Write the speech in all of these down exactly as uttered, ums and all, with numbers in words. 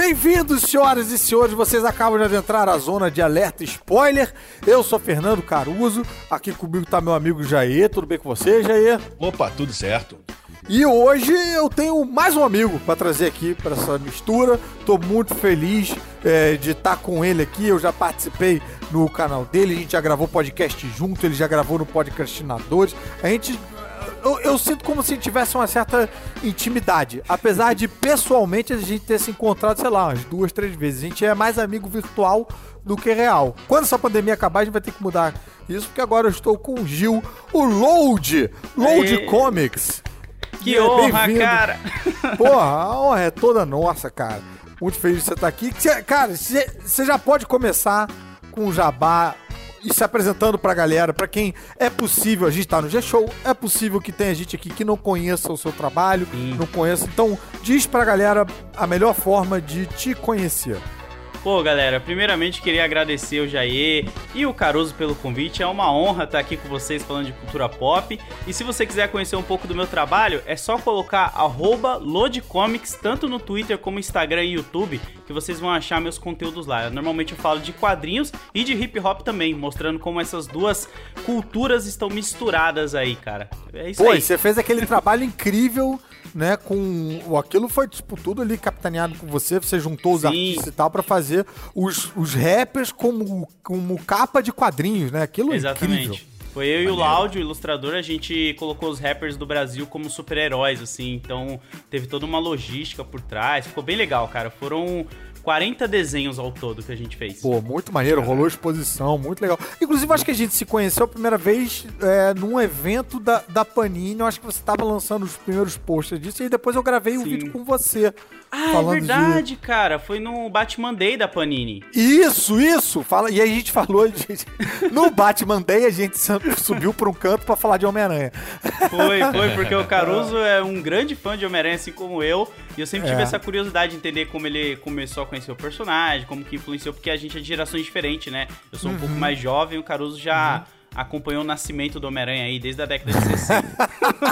Bem-vindos, senhoras e senhores, vocês acabam de adentrar a zona de alerta spoiler. Eu sou Fernando Caruso, aqui comigo tá meu amigo Jair. Tudo bem com você, Jair? Opa, tudo certo. E hoje eu tenho mais um amigo para trazer aqui para essa mistura. Tô muito feliz é, de estar com ele aqui. Eu já participei no canal dele, a gente já gravou podcast junto, ele já gravou no Podcastinadores. A gente... Eu, eu sinto como se tivesse uma certa intimidade. Apesar de, pessoalmente, a gente ter se encontrado, sei lá, umas duas, três vezes. A gente é mais amigo virtual do que real. Quando essa pandemia acabar, a gente vai ter que mudar isso, porque agora eu estou com o Gil, o Load, Load Aê. Comics. Que é, honra, cara! Porra, a honra é toda nossa, cara. Muito feliz de você estar aqui. Cê, cara, você já pode começar com o jabá e se apresentando pra galera, pra quem é possível, a gente tá no G-Show, é possível que tenha gente aqui que não conheça o seu trabalho, Sim. não conheça. Então, diz pra galera a melhor forma de te conhecer. Pô, galera, primeiramente queria agradecer o Jair e o Caruso pelo convite. É uma honra estar aqui com vocês falando de cultura pop. E se você quiser conhecer um pouco do meu trabalho, é só colocar arroba loadcomics, tanto no Twitter como Instagram e YouTube, que vocês vão achar meus conteúdos lá. Normalmente eu falo de quadrinhos e de hip hop também, mostrando como essas duas culturas estão misturadas aí, cara. É isso Pô, aí. Pô, você fez aquele trabalho incrível, né, com... Aquilo foi, tipo, tudo ali capitaneado com você, você juntou os Sim. artistas e tal pra fazer os, os rappers como, como capa de quadrinhos, né, aquilo é Exatamente. Incrível. Foi eu Maneiro. E o Laudio, o ilustrador, a gente colocou os rappers do Brasil como super-heróis, assim, então teve toda uma logística por trás, ficou bem legal, cara, foram quarenta desenhos ao todo que a gente fez. Pô, muito maneiro, rolou exposição, muito legal. Inclusive, acho que a gente se conheceu a primeira vez é, num evento da, da Panini, eu acho que você tava lançando os primeiros posts disso, e depois eu gravei um Sim. vídeo com você. Ah, falando é verdade, de... cara, foi no Batman Day da Panini. Isso, isso, fala, e aí a gente falou, a gente, no Batman Day a gente subiu pra um canto pra falar de Homem-Aranha. Foi, foi, porque o Caruso é um grande fã de Homem-Aranha, assim como eu, e eu sempre tive é. essa curiosidade de entender como ele começou a conhecer o personagem, como que influenciou, porque a gente é de gerações diferentes, né? Eu sou um uhum. pouco mais jovem, o Caruso já... Uhum. acompanhou o nascimento do Homem-Aranha aí desde a década de sessenta.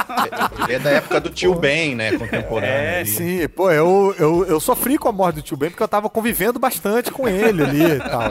Ele é da época do Tio Ben, né, contemporâneo. É, ali. Sim, pô, eu, eu, eu sofri com a morte do Tio Ben porque eu tava convivendo bastante com ele ali e tal.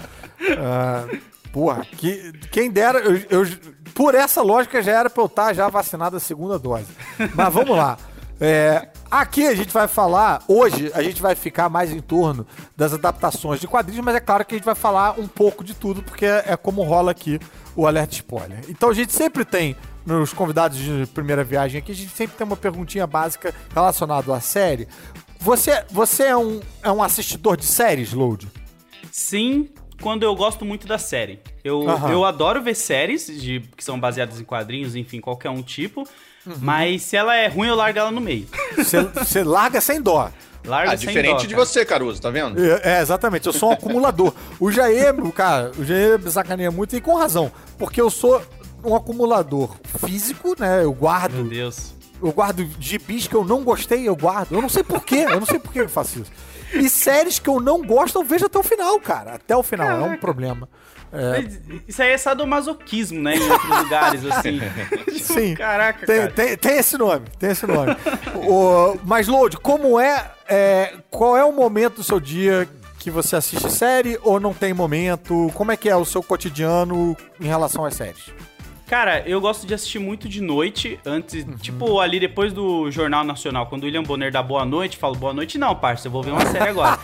Uh, porra, que, quem dera, eu, eu, por essa lógica já era pra eu estar já vacinado a segunda dose. Mas vamos lá. É, aqui a gente vai falar, hoje a gente vai ficar mais em torno das adaptações de quadrinhos, mas é claro que a gente vai falar um pouco de tudo, porque é, é como rola aqui o alerta spoiler. Então a gente sempre tem, nos convidados de primeira viagem aqui, a gente sempre tem uma perguntinha básica relacionada à série. Você, você é, um, é um assistidor de séries, Load? Sim, quando eu gosto muito da série. Eu, uhum. eu adoro ver séries de, que são baseadas em quadrinhos, enfim, qualquer um tipo. Uhum. Mas se ela é ruim, eu largo ela no meio. Você larga sem dó. Larga ah, sem diferente dó, de você, Caruso, tá vendo? É, é, exatamente. Eu sou um acumulador. O Jair, cara, o Jair me sacaneia muito e com razão. Porque eu sou um acumulador físico, né? Eu guardo... Meu Deus. Eu guardo gibis que eu não gostei, eu guardo. Eu não sei porquê. Eu não sei por que eu faço isso. E séries que eu não gosto, eu vejo até o final, cara. Até o final. Caraca. É um problema. É. Isso aí é sadomasoquismo, né? Em outros lugares, assim. Sim. Caraca, tem, cara. Tem, tem esse nome, tem esse nome. o, mas, Load, como é, é... Qual é o momento do seu dia que você assiste série ou não tem momento? Como é que é o seu cotidiano em relação às séries? Cara, eu gosto de assistir muito de noite, antes, uhum. tipo, ali depois do Jornal Nacional, quando o William Bonner dá boa noite, falo, boa noite não, parça, eu vou ver uma série agora.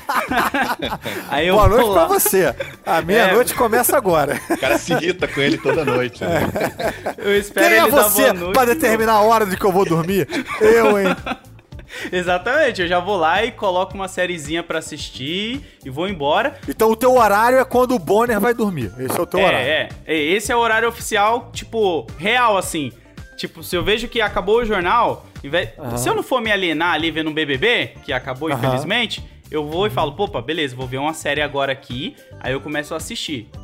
Aí eu boa noite lá. pra você, a meia-noite é... começa agora. O cara se irrita com ele toda noite. Né? É. Eu espero Quem ele é você dar boa noite, pra determinar a hora de que eu vou dormir? Eu, hein? Exatamente, eu já vou lá e coloco uma sériezinha pra assistir e vou embora. Então o teu horário é quando o Bonner vai dormir, esse é o teu é, horário. É, é, esse é o horário oficial, tipo, real, assim. Tipo, se eu vejo que acabou o jornal, uhum. se eu não for me alienar ali vendo um B B B, que acabou uhum. infelizmente, eu vou e falo, opa, beleza, vou ver uma série agora aqui, aí eu começo a assistir.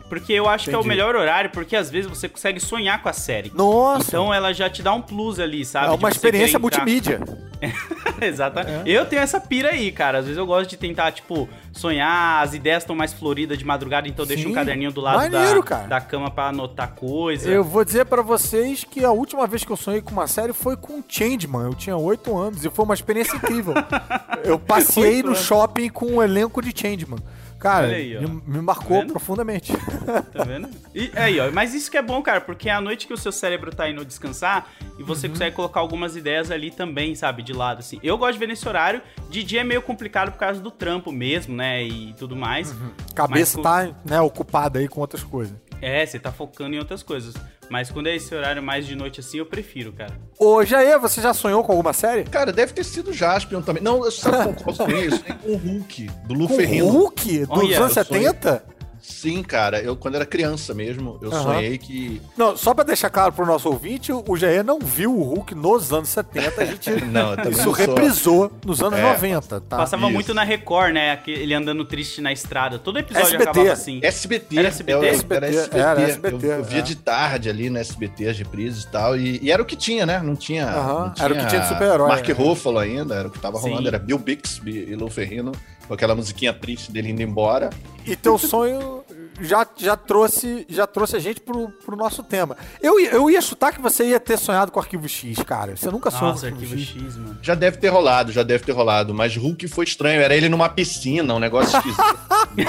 Porque eu acho que é o Entendi. melhor horário, porque às vezes você consegue sonhar com a série. Nossa! Então ela já te dá um plus ali, sabe? É De uma você experiência querer entrar- multimídia. Exatamente. Eu tenho essa pira aí, cara. Às vezes eu gosto de tentar, tipo, sonhar, as ideias estão mais floridas de madrugada, então eu deixo Sim. um caderninho do lado Maneiro, da, cara. da cama pra anotar coisa. Eu vou dizer pra vocês que a última vez que eu sonhei com uma série foi com Changeman. Eu tinha oito anos e foi uma experiência incrível. Eu passei Oito no anos. shopping com um elenco de Changeman. Cara, Olha aí, ó. me, me marcou Tá vendo? profundamente. Tá vendo? E aí, ó, mas isso que é bom, cara, porque é a noite que o seu cérebro tá indo descansar e você Uhum. consegue colocar algumas ideias ali também, sabe, de lado, assim. Eu gosto de ver nesse horário, de dia é meio complicado por causa do trampo mesmo, né, e tudo mais. Cabeça Mas, tá, né, ocupada aí com outras coisas. É, você tá focando em outras coisas. Mas quando é esse horário mais de noite assim, eu prefiro, cara. Ô, Jaê, você já sonhou com alguma série? Cara, deve ter sido Jaspion também. Não, eu sabe com qual sonhei? Eu sonhei com o Hulk, do Lu Com o Ferrino. Hulk? Dos Olha, anos eu sonhei- setenta? Sim, cara. Eu, quando era criança mesmo, eu Aham. sonhei que... Não, só pra deixar claro pro nosso ouvinte, o Jaê não viu o Hulk nos anos setenta. A gente Não, eu também isso não sou. reprisou nos anos É. noventa, tá? Passava isso. muito na Record, né, aquele- ele andando triste na estrada. Todo episódio S B T. acabava assim. S B T. Era S B T? Eu- S B T, Era S B T. era S B T, Eu, eu via é. de tarde ali no S B T, as reprises e tal. E, e era o que tinha, né? Não tinha. Aham, não era o que tinha de super-herói, Mark né? Ruffalo ainda, era o que tava Sim. rolando. Era Bill Bixby e Lu Ferrino, com aquela musiquinha triste dele indo embora. E teu sonho já, já, trouxe, já trouxe a gente pro, pro nosso tema. Eu, ia- eu ia chutar que você ia ter sonhado com o Arquivo X, cara. Você nunca sonhou Nossa, com o Arquivo Arquivo X. X, mano. Já deve ter rolado, já deve ter rolado. Mas Hulk foi estranho. Era ele numa piscina, um negócio esquisito.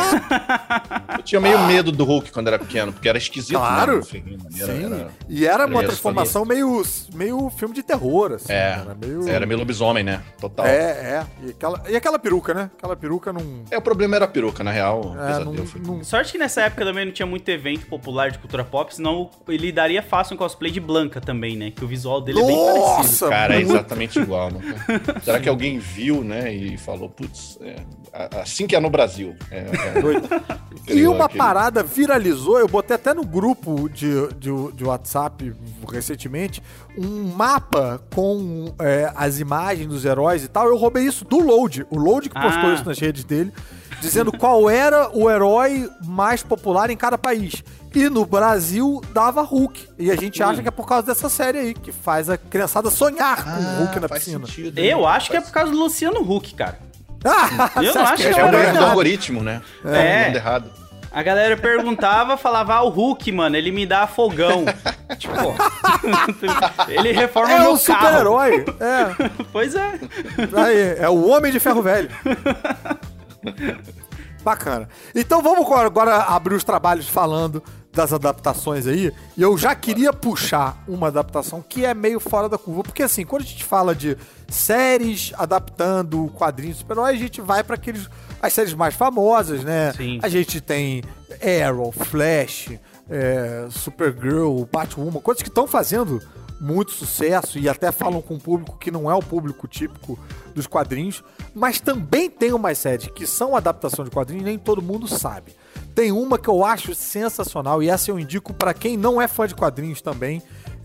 Eu tinha meio medo do Hulk quando era pequeno, porque era esquisito. Claro. Né? Lu Ferrino, ali, era- Sim. era- E era uma era transformação meio, meio filme de terror, assim. É, Era meio... era meio lobisomem, né? Total. É, é. E aquela, e aquela peruca, né? Aquela peruca não... É, o problema era a peruca, na real. O É, pesadelo não, foi- não- Sorte que nessa época também não tinha muito evento popular de cultura pop, senão ele daria fácil um cosplay de Blanca também, né? Que o visual dele é bem parecido. Nossa, Cara, é muito. exatamente igual, né? Será que alguém viu, né, e falou, putz, é, a- assim que é no Brasil. É, é, Doido. E criou uma aquele- parada viralizou, eu botei até no grupo de, de, de WhatsApp recentemente, um mapa com é, as imagens dos heróis e tal. Eu roubei isso do Load, o Load que postou Ah. isso nas redes dele, dizendo qual era o herói mais popular em cada país. E no Brasil dava Hulk. E a gente acha que é por causa dessa série aí, que faz a criançada sonhar com o Hulk na Ah, faz piscina. sentido. Eu acho que é Faz- por causa do Luciano Huck, cara. Ah, Eu você não acha acho que que É o é erro do errado. algoritmo, né? É. É. errado. A galera perguntava, falava, ah, o Hulk, mano, ele me dá fogão. Tipo, ele reforma É meu um carro. super-herói. É. Pois é. Aí, é o Homem de Ferro Velho. Bacana. Então vamos agora- agora abrir os trabalhos falando das adaptações aí. E eu já queria puxar uma adaptação que é meio fora da curva. Porque assim, quando a gente fala de séries adaptando quadrinhos de super-herói, a gente vai para aqueles as séries mais famosas, né? Sim. A gente tem Arrow, Flash, é, Supergirl, Batwoman, coisas que estão fazendo muito sucesso e até falam com um público que não é o público típico dos quadrinhos, mas também tem umas séries que são adaptação de quadrinhos e nem todo mundo sabe. Tem uma que eu acho sensacional e essa eu indico pra quem não é fã de quadrinhos também.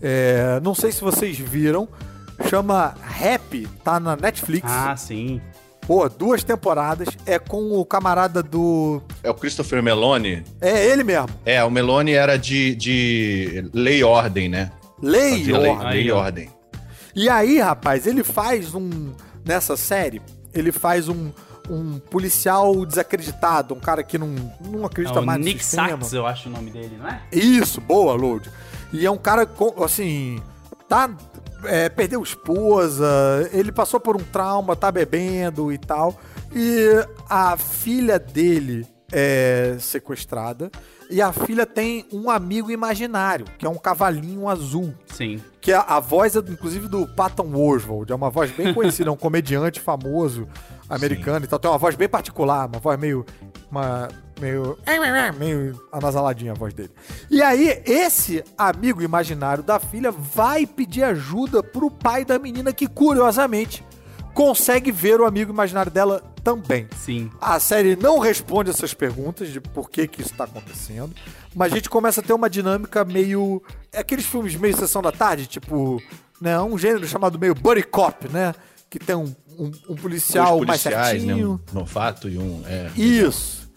É, não sei se vocês viram, chama Rap, tá na Netflix. Ah, sim. Pô, duas temporadas, é com o camarada do... É o Christopher Meloni. É ele mesmo, É, o Meloni era de, de Lei e Ordem, né? Lei e Fazia Lei, Ordem. Lei Aí, e ó. Ordem. E aí, rapaz, ele faz um... Nessa série, ele faz um, um policial desacreditado, um cara que não, não É acredita o mais no Nick sistema. Sachs, eu acho o nome dele, não é? Isso, boa, Load. E é um cara, com- assim, tá... é, perdeu esposa, ele passou por um trauma, tá bebendo e tal. E a filha dele é sequestrada. E a filha tem um amigo imaginário, que é um cavalinho azul. Sim. Que a, a voz é, inclusive, do Patton Oswalt. É uma voz bem conhecida, é um comediante famoso americano e tal. Tem uma voz bem particular, uma voz meio... Uma, meio... Meio anasaladinha a voz dele. E aí, esse amigo imaginário da filha vai pedir ajuda pro pai da menina que, curiosamente, consegue ver o amigo imaginário dela também. Sim. A série não responde essas perguntas de por que que isso tá acontecendo, mas a gente começa a ter uma dinâmica meio... É aqueles filmes meio Sessão da Tarde, tipo... Né, um gênero chamado meio Buddy Cop, né? Que tem um, um, um policial Dois mais policiais, né? certinho. Um novato e um... É, Isso.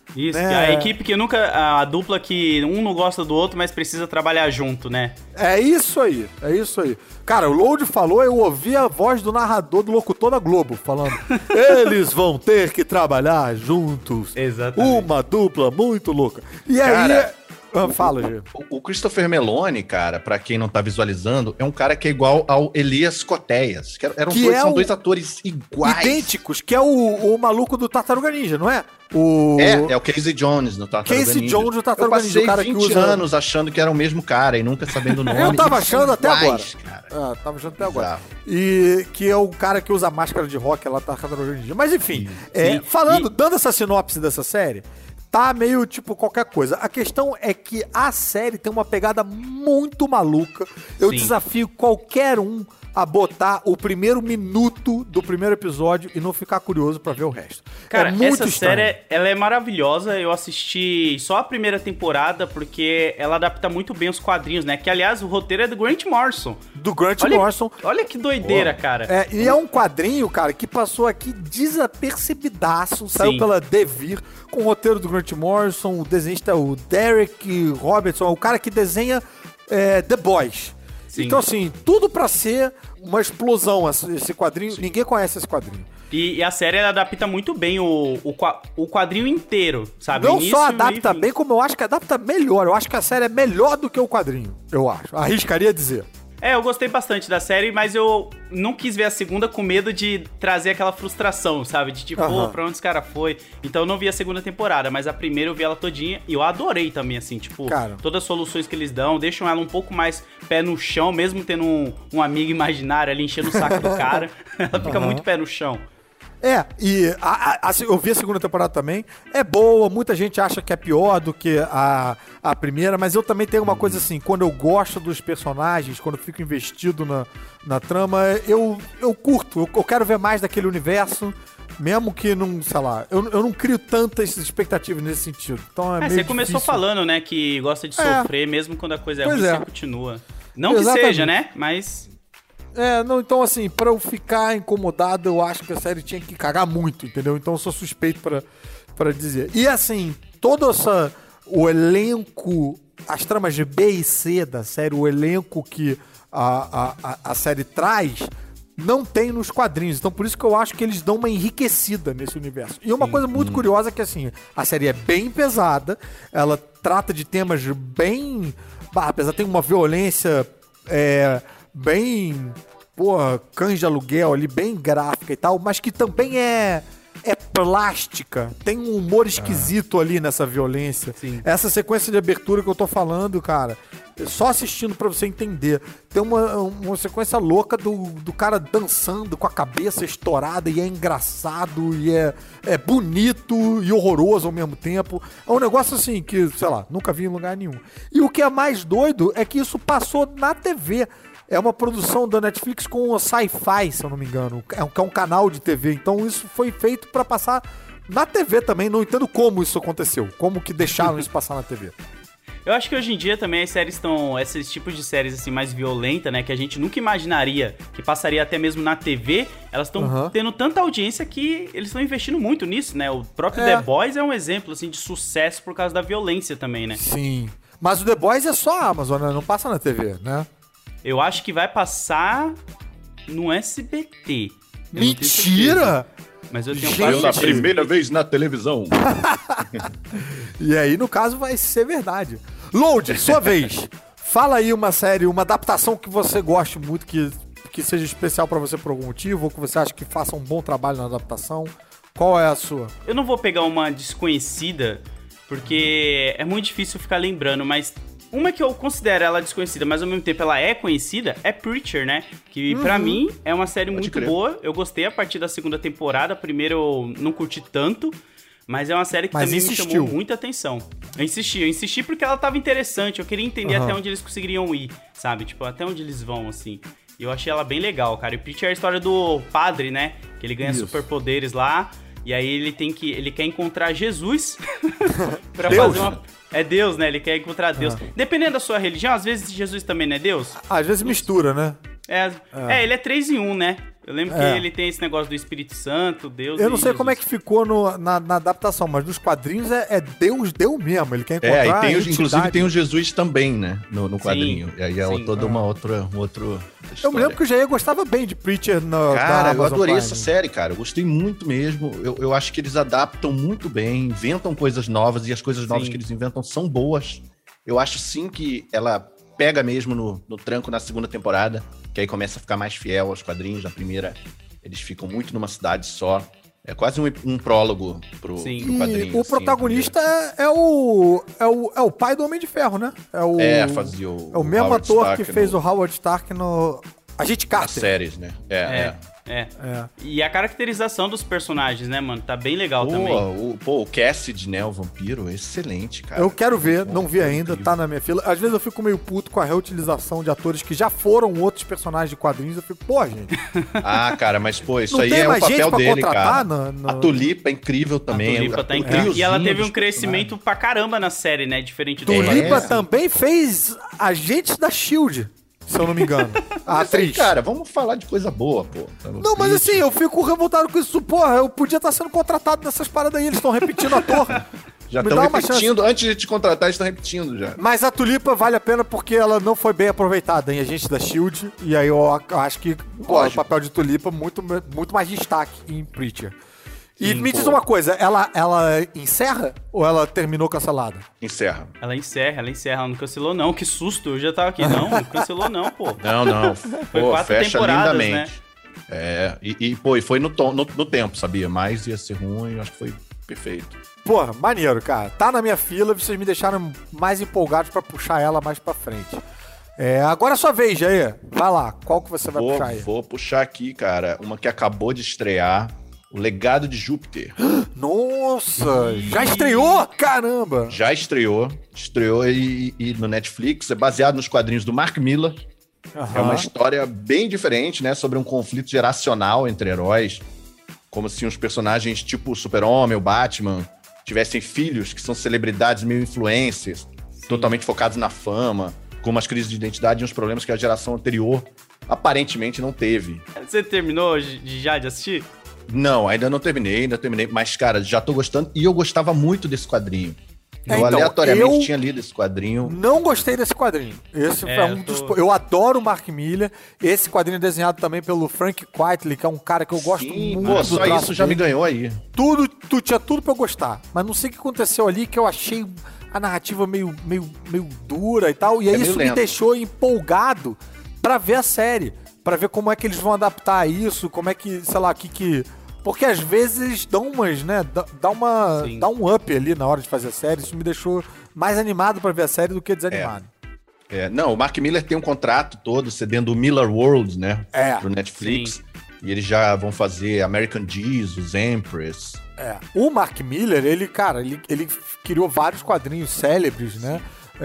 Isso, né? a equipe que nunca... A dupla que um não gosta do outro, mas precisa trabalhar junto, né? É isso aí, é isso aí. Cara, o Load falou, eu ouvi a voz do narrador, do locutor da Globo, falando: eles vão ter que trabalhar juntos. Exatamente. Uma dupla muito louca. E Cara, aí... Ah, fala, Gê. O, o Christopher Meloni, cara, pra quem não tá visualizando, é um cara que é igual ao Elias Koteas. Que eram Que dois, é são o- dois atores iguais. Idênticos, que é o, o maluco do Tartaruga Ninja, não é? O... É, é o Casey Jones no Tartaruga Casey Ninja. Jones no Tartaruga Eu Ninja, passei o cara que vinte usa- anos achando que era o mesmo cara e nunca sabendo o nome. Eu tava Eles são achando até iguais, agora. cara. Ah, tava achando até agora. Bizarro. E que é o cara que usa máscara de rock lá, Tartaruga Ninja. Mas enfim, é, Sim. falando, E- dando essa sinopse dessa série, tá meio tipo qualquer coisa. A questão é que a série tem uma pegada muito maluca. Eu Sim. desafio qualquer um a botar o primeiro minuto do primeiro episódio e não ficar curioso pra ver o resto. Cara, é muito essa estranho. série, ela é maravilhosa. Eu assisti só a primeira temporada porque ela adapta muito bem os quadrinhos, né? Que, aliás, o roteiro é do Grant Morrison. Do Grant Olha, Morrison. olha que doideira, cara. É, e é um quadrinho, cara, que passou aqui desapercebidaço, saiu Sim. pela Devir, com o roteiro do Grant Morrison, o desenhista, o Derek Robertson, o cara que desenha é, The Boys. Sim. Então, assim, tudo pra ser uma explosão esse esse quadrinho. Ninguém conhece esse quadrinho. E, e a série ela adapta muito bem o, o, qua- o quadrinho inteiro, sabe? Não Início, só meio adapta e fim. bem, como eu acho que adapta melhor. Eu acho que a série é melhor do que o quadrinho, eu acho. Arriscaria dizer. É, eu gostei bastante da série, mas eu não quis ver a segunda com medo de trazer aquela frustração, sabe? De tipo, Aham. pô, pra onde esse cara foi? Então eu não vi a segunda temporada, mas a primeira eu vi ela todinha e eu adorei também, assim, tipo, Cara. todas as soluções que eles dão, deixam ela um pouco mais pé no chão, mesmo tendo um, um amigo imaginário ali enchendo o saco do cara, ela fica muito pé no chão. É, e a, a, a, eu vi a segunda temporada também. É boa, muita gente acha que é pior do que a, a primeira, mas eu também tenho uma coisa assim, quando eu gosto dos personagens, quando eu fico investido na, na trama, eu, eu curto, eu, eu quero ver mais daquele universo, mesmo que não, sei lá, eu, eu não crio tantas expectativas nesse sentido. Então é, É, meio você começou difícil. falando, né, que gosta de É. sofrer, mesmo quando a coisa é Pois ruim, é. você continua. Não que Exatamente. seja, né, mas... É, não, então assim, pra eu ficar incomodado, eu acho que a série tinha que cagar muito, entendeu? Então eu sou suspeito pra, pra dizer. E assim, todo essa, o elenco, as tramas de B e C da série, o elenco que a, a, a, a série traz, não tem nos quadrinhos. Então por isso que eu acho que eles dão uma enriquecida nesse universo. E uma coisa muito curiosa é que assim, a série é bem pesada, ela trata de temas bem... Bah, apesar de ter uma violência... É, bem, porra, cães de aluguel ali, bem gráfica e tal, mas que também é é plástica, tem um humor esquisito ali nessa violência. Sim. Essa sequência de abertura que eu tô falando, cara, só assistindo pra você entender, tem uma, uma sequência louca do, do cara dançando com a cabeça estourada e é engraçado e é, é bonito e horroroso ao mesmo tempo. É um negócio assim que, sei lá, nunca vi em lugar nenhum. E o que é mais doido é que isso passou na T V. É uma produção da Netflix com o Sci-Fi, se eu não me engano, é um, que é um canal de T V. Então isso foi feito pra passar na T V também. Não entendo como isso aconteceu, como que deixaram isso passar na T V. Eu acho que hoje em dia também as séries estão... Esses tipos de séries assim mais violentas, né? Que a gente nunca imaginaria que passaria até mesmo na T V. Elas estão Aham. tendo tanta audiência que eles estão investindo muito nisso, né? O próprio É. The Boys é um exemplo, assim, de sucesso por causa da violência também, né? Sim. Mas o The Boys é só a Amazon, né? Não passa na T V, né? Eu acho que vai passar no S B T. Eu não tenho certeza, Mentira! mas eu tenho Gente! quase Pela certeza. primeira vez na televisão. E aí, no caso, vai ser verdade. Load, sua vez. Fala aí uma série, uma adaptação que você goste muito, que, que seja especial pra você por algum motivo, ou que você acha que faça um bom trabalho na adaptação. Qual é a sua? Eu não vou pegar uma desconhecida, porque é muito difícil ficar lembrando, mas uma que eu considero ela desconhecida, mas ao mesmo tempo ela é conhecida, é Preacher, né? Que pra mim é uma série muito crer. boa. Eu gostei a partir da segunda temporada. A primeira eu não curti tanto, mas é uma série que Mas também insistiu. me chamou muita atenção. Eu insisti, eu insisti porque ela tava interessante. Eu queria entender Aham. até onde eles conseguiriam ir, sabe? Tipo, até onde eles vão, assim. E eu achei ela bem legal, cara. E Preacher é a história do padre, né? Que ele ganha Isso. superpoderes lá. E aí ele tem que. Ele quer encontrar Jesus pra Deus. fazer uma. É Deus, né? Ele quer encontrar Deus. Dependendo da sua religião, às vezes Jesus também não é Deus. Às vezes mistura, né? É, é. ele é três em um, né? Eu lembro É. que ele tem esse negócio do Espírito Santo, Deus Eu não e sei como é Jesus. que ficou no- na, na adaptação, mas nos quadrinhos é, é Deus, Deus mesmo. Ele quer encontrar É, e tem, a os- inclusive entidade. tem o Jesus também, né? No, no Sim, quadrinho. E aí é sim. toda uma outra, um outro Eu me lembro que o Jair gostava bem de Preacher no, Cara, da eu Amazon adorei Prime. essa série, cara. Eu gostei muito mesmo. Eu, eu acho que eles adaptam muito bem, inventam coisas novas e as coisas novas Sim. que eles inventam são boas. Eu acho sim que ela pega mesmo no, no tranco na segunda temporada, que aí começa a ficar mais fiel aos quadrinhos. Na primeira, eles ficam muito numa cidade só. É quase um, um prólogo pro, Sim. pro quadrinho. E o assim, protagonista é, é o, é, o, é o pai do Homem de Ferro, né? É o, É, fazia o. é o mesmo Howard ator Stark que fez no- o Howard Stark no Agente nas Carter. séries, né? É, É, é. é. É. E a caracterização dos personagens, né, mano? Tá bem legal Pô, também. o, pô, o Cassidy, né? O vampiro, excelente, cara. Eu quero ver, Pô, não vi é ainda, incrível. tá na minha fila. Às vezes eu fico meio puto com a reutilização de atores que já foram outros personagens de quadrinhos. Eu fico, pô, gente. Ah, cara, mas pô, isso Não aí tem é o mais gente papel pra dele, contratar cara. no- no- A Tulipa é incrível também. A Tulipa o- tá o incrível. E ela triozinho teve um dos crescimento pra caramba na série, né? Diferente do Tulipa É. também fez Agentes da Shield, se eu não me engano. A Mas aí, atriz. cara, vamos falar de coisa boa, pô. Tá no Não, mas Twitch. assim, eu fico revoltado com isso. Porra, eu podia estar sendo contratado nessas paradas aí. Eles estão repetindo ator. Já me estão dá uma repetindo. Antes de te contratar, eles estão repetindo já. Mas a Tulipa vale a pena porque ela não foi bem aproveitada em Agente da Shield. E aí eu ac- acho que pô, o Lógico. papel de Tulipa muito, muito mais destaque em Preacher. E Sim, me diz pô. uma coisa, ela, ela encerra ou ela terminou cancelada? Encerra. Ela encerra, ela encerra. Ela não cancelou, não. Que susto. Eu já tava aqui. Não, não cancelou, não, pô. Não, não. Foi Pô, quatro fecha temporadas, lindamente. É, e, e, pô, e foi no, tom- no, no tempo, sabia? Mas ia ser ruim, eu acho que foi perfeito. Porra, maneiro, cara. Tá na minha fila, vocês me deixaram mais empolgados pra puxar ela mais pra frente. É, agora é a sua vez, Jair. Vai lá, qual que você vai Vou, puxar aí? vou puxar aqui, cara, uma que acabou de estrear. O Legado de Júpiter. Nossa, já estreou? Caramba! Já estreou. Estreou e, e no Netflix. É baseado nos quadrinhos do Mark Millar. É uma Aham. história bem diferente, né? Sobre um conflito geracional entre heróis. Como se uns personagens tipo o Super-Homem, o Batman, tivessem filhos que são celebridades meio influencers, totalmente focados na fama, com umas crises de identidade e uns problemas que a geração anterior aparentemente não teve. Você terminou de- já de assistir? Não, ainda não terminei, ainda terminei, mas, cara, já tô gostando. E eu gostava muito desse quadrinho. É, Eu então, aleatoriamente eu- tinha lido esse quadrinho. Não gostei desse quadrinho. Esse É, é, um eu tô- dos. Eu adoro o Mark Miller. Esse quadrinho é desenhado também pelo Frank Quitely, que é um cara que eu gosto Sim, muito. pô, do só traço isso já me dele. ganhou aí. Tudo, tu tinha tudo pra eu gostar. Mas não sei o que aconteceu ali, que eu achei a narrativa meio, meio, meio dura e tal. E aí É meio isso me lento. deixou empolgado pra ver a série. Pra ver como é que eles vão adaptar isso, como é que, sei lá, o que que... Porque às vezes dão umas, né? Dá, dá uma, Sim. dá um up ali na hora de fazer a série. Isso me deixou mais animado pra ver a série do que desanimado. É, não, o Mark Miller tem um contrato todo cedendo o Miller World, né? É. Pro Netflix. E eles já vão fazer American Jesus, Empress. É. O Mark Miller, ele, cara, ele, ele criou vários quadrinhos célebres, né?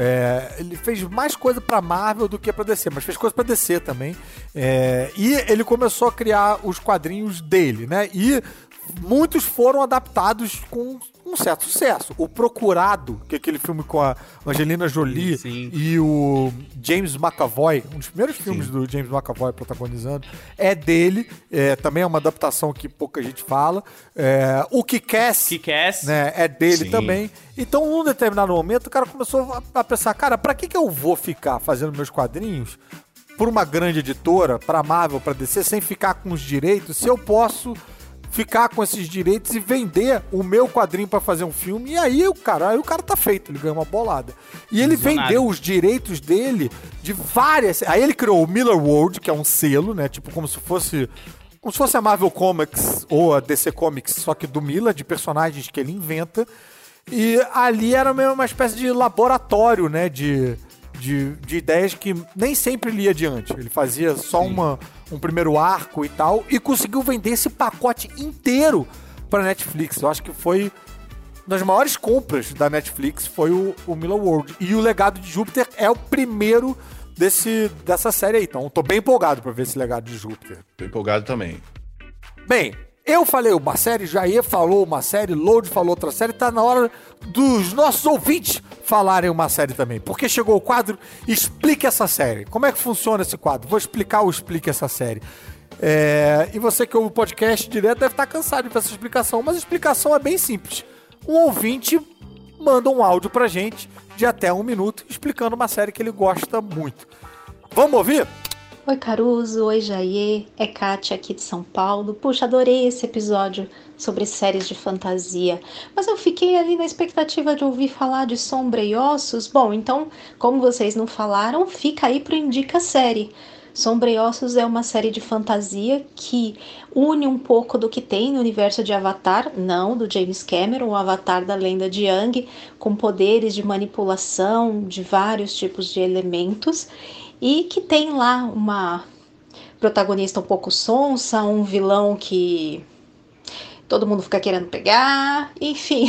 É, ele fez mais coisa pra Marvel do que pra D C, mas fez coisa pra D C também. É, e ele começou a criar os quadrinhos dele, né? E muitos foram adaptados com um certo sucesso. O Procurado, que é aquele filme com a Angelina Jolie Sim. e o James McAvoy, um dos primeiros filmes do James McAvoy protagonizando, é dele. É, também é uma adaptação que pouca gente fala. É, o Kick-Ass, Kick-Ass. né, é dele Sim. também. Então, num determinado momento, o cara começou a, a pensar, cara, pra que, que eu vou ficar fazendo meus quadrinhos por uma grande editora, pra Marvel, pra D C, sem ficar com os direitos, se eu posso ficar com esses direitos e vender o meu quadrinho pra fazer um filme? E aí o cara, aí o cara tá feito, ele ganhou uma bolada. E ele Visionário. vendeu os direitos dele de várias... Aí ele criou o Miller World, que é um selo, né, tipo como se fosse... Como se fosse a Marvel Comics ou a D C Comics, só que do Miller, de personagens que ele inventa. E ali era meio uma espécie de laboratório, né, de, de, de ideias que nem sempre ele ia adiante. Ele fazia só uma, um primeiro arco e tal, e conseguiu vender esse pacote inteiro pra Netflix. Eu acho que foi uma das maiores compras da Netflix, foi o, o Miller World. E o Legado de Júpiter é o primeiro desse, dessa série aí. Então, tô bem empolgado pra ver esse Legado de Júpiter. Tô empolgado também. Bem, eu falei uma série, Jair falou uma série, Load falou outra série, tá na hora dos nossos ouvintes falarem uma série também. Porque chegou o quadro Explique Essa Série. Como é que funciona esse quadro? Vou explicar o Explique Essa Série. É, e você que ouve o podcast direto deve estar cansado de ver essa explicação, mas a explicação é bem simples. Um ouvinte manda um áudio pra gente de até um minuto explicando uma série que ele gosta muito. Vamos ouvir? Oi Caruso, oi Jaê, é Kátia aqui de São Paulo. Puxa, adorei esse episódio sobre séries de fantasia, mas eu fiquei ali na expectativa de ouvir falar de Sombra e Ossos. Bom, então, como vocês não falaram, fica aí pro Indica Série. Sombra e Ossos é uma série de fantasia que une um pouco do que tem no universo de Avatar, não do James Cameron, o Avatar da Lenda de Aang, com poderes de manipulação de vários tipos de elementos, e que tem lá uma protagonista um pouco sonsa, um vilão que todo mundo fica querendo pegar, enfim.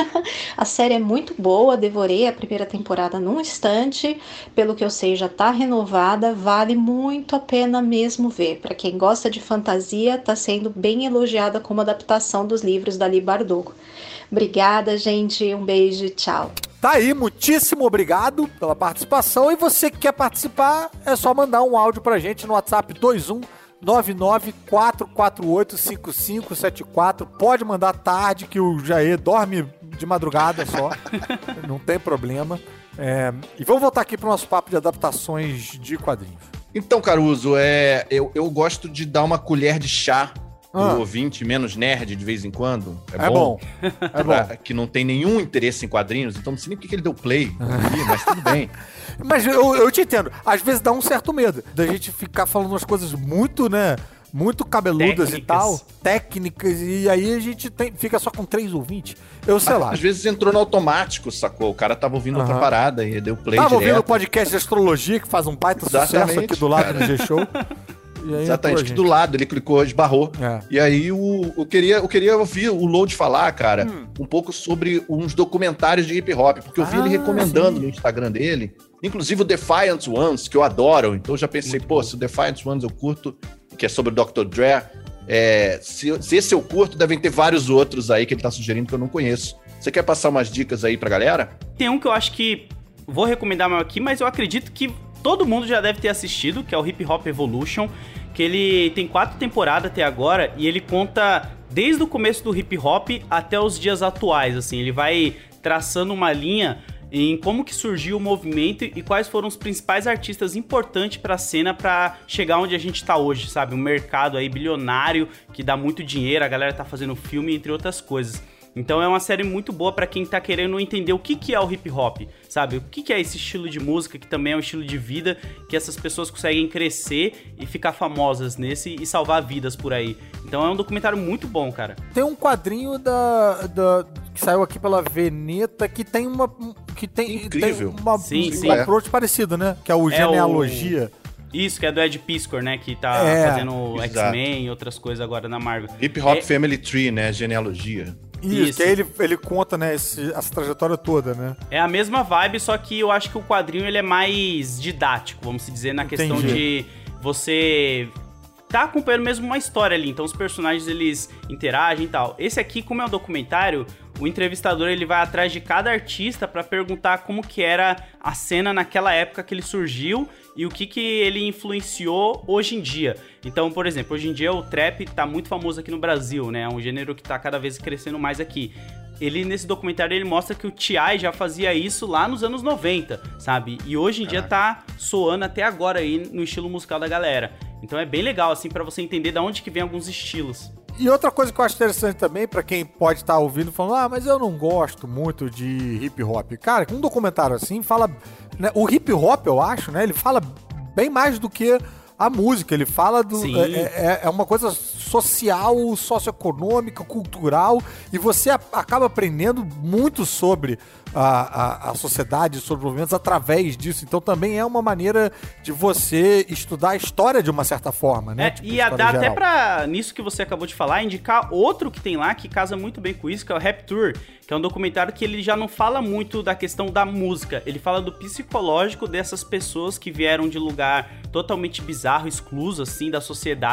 A série é muito boa, devorei a primeira temporada num instante, pelo que eu sei já tá renovada, vale muito a pena mesmo ver. Para quem gosta de fantasia, tá sendo bem elogiada como adaptação dos livros da Leigh Bardugo. Obrigada, gente, um beijo, tchau. Tá aí, muitíssimo obrigado pela participação. E você que quer participar, é só mandar um áudio pra gente no WhatsApp dois um nove nove quatro quatro oito cinco cinco sete quatro. Pode mandar tarde, que o Jaê dorme de madrugada só. Não tem problema. É... E vamos voltar aqui pro nosso papo de adaptações de quadrinhos. Então, Caruso, é... eu, eu gosto de dar uma colher de chá Ah. do ouvinte menos nerd de vez em quando. É bom. É bom. Pra- que não tem nenhum interesse em quadrinhos, então não sei nem porque que ele deu play aqui, mas tudo bem. Mas eu, eu te entendo. Às vezes dá um certo medo da gente ficar falando umas coisas muito, né? Muito cabeludas Técnicas. e tal. Técnicas. E aí a gente tem, fica só com três ouvintes. Eu sei lá. Às vezes entrou no automático, sacou? O cara tava ouvindo outra Aham. parada e deu play Tava ouvindo o direto. podcast de astrologia, que faz um baita sucesso Exatamente. aqui do lado do G-Show. E aí Exatamente, entrou, que do lado, ele clicou, esbarrou. É. E aí o, eu, queria, eu queria ouvir o Load falar, cara, Hum. um pouco sobre uns documentários de hip hop, porque eu vi Ah, ele recomendando sim. no Instagram dele, inclusive o Defiant Ones, que eu adoro. Então eu já pensei, pô, se o Defiant Ones eu curto, que é sobre o doutor Dre, é, se, se esse eu curto, devem ter vários outros aí que ele tá sugerindo que eu não conheço. Você quer passar umas dicas aí pra galera? Tem um que eu acho que vou recomendar mais aqui, mas eu acredito que todo mundo já deve ter assistido, que é o Hip Hop Evolution, que ele tem quatro temporadas até agora e ele conta desde o começo do hip hop até os dias atuais, assim, ele vai traçando uma linha em como que surgiu o movimento e quais foram os principais artistas importantes para a cena para chegar onde a gente tá hoje, sabe? Um mercado aí bilionário que dá muito dinheiro, a galera tá fazendo filme, entre outras coisas. Então é uma série muito boa pra quem tá querendo entender o que, que é o hip hop, sabe? O que, que é esse estilo de música, que também é um estilo de vida, que essas pessoas conseguem crescer e ficar famosas nesse e salvar vidas por aí. Então é um documentário muito bom, cara. Tem um quadrinho da, da- que saiu aqui pela Veneta que tem uma que tem, Incrível. tem uma, Sim, um sim. approach parecido, né? Que é o É Genealogia. Isso, que é do Ed Piscor, né? Que tá É, fazendo exato. X-Men e outras coisas agora na Marvel. Hip Hop É- Family Tree, né? Genealogia. Isso, Isso. que aí ele, ele conta, né, esse- essa trajetória toda, né? É a mesma vibe, só que eu acho que o quadrinho ele é mais didático, vamos dizer, na questão Entendi. de você tá acompanhando mesmo uma história ali, então os personagens eles interagem e tal. Esse aqui, como é um documentário, o entrevistador ele vai atrás de cada artista pra perguntar como que era a cena naquela época que ele surgiu e o que que ele influenciou hoje em dia. Então, por exemplo, hoje em dia o trap tá muito famoso aqui no Brasil, né? É um gênero que tá cada vez crescendo mais aqui. Ele, nesse documentário, ele mostra que o T I já fazia isso lá nos anos noventa, sabe? E hoje em dia tá soando até agora aí no estilo musical da galera. Então é bem legal, assim, pra você entender de onde que vem alguns estilos. E outra coisa que eu acho interessante também, pra quem pode estar ouvindo, falando, ah, mas eu não gosto muito de hip hop. Cara, um documentário assim fala, né, o hip hop, eu acho, né, ele fala bem mais do que a música, ele fala do... Sim. É, é- é uma coisa social, socioeconômica, cultural, e você a- acaba aprendendo muito sobre a, a, a sociedade, sobre movimentos através disso. Então também é uma maneira de você estudar a história de uma certa forma, né? É, Tipo, e a- história dá até geral. pra, nisso que você acabou de falar, indicar outro que tem lá que casa muito bem com isso, que é o Rap Tour, que é um documentário que ele já não fala muito da questão da música, ele fala do psicológico dessas pessoas que vieram de lugar totalmente bizarro, excluso, assim, da sociedade,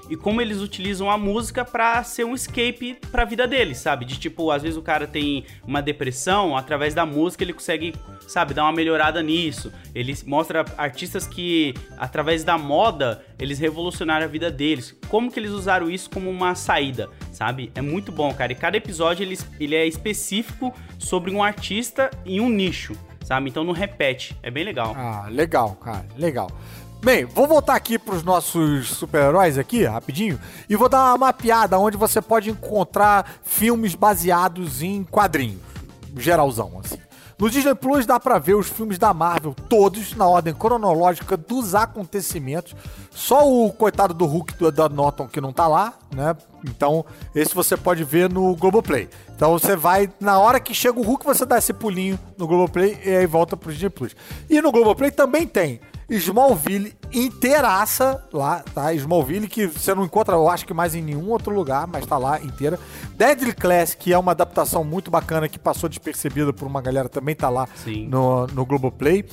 e como eles utilizam a música pra ser um escape pra vida deles, sabe? De tipo, às vezes o cara tem uma depressão, através da música ele consegue, sabe, dar uma melhorada nisso. Ele mostra artistas que, através da moda, eles revolucionaram a vida deles. Como que eles usaram isso como uma saída, sabe? É muito bom, cara. E cada episódio, ele, ele é específico sobre um artista em um nicho, sabe? Então não repete. É bem legal. Ah, legal, cara. Legal. Bem, vou voltar aqui pros nossos super-heróis aqui, rapidinho, e vou dar uma mapeada onde você pode encontrar filmes baseados em quadrinhos. Geralzão, assim. No Disney Plus dá pra ver os filmes da Marvel todos na ordem cronológica dos acontecimentos. Só o coitado do Hulk do Edward Norton que não tá lá, né? Então, esse você pode ver no Globoplay. Então você vai, na hora que chega o Hulk, você dá esse pulinho no Globoplay e aí volta pro Disney Plus. E no Globoplay também tem Smallville inteiraça lá, tá? Smallville que você não encontra, eu acho que mais em nenhum outro lugar, mas tá lá inteira. Deadly Class, que é uma adaptação muito bacana que passou despercebida por uma galera, também tá lá no, no Globoplay.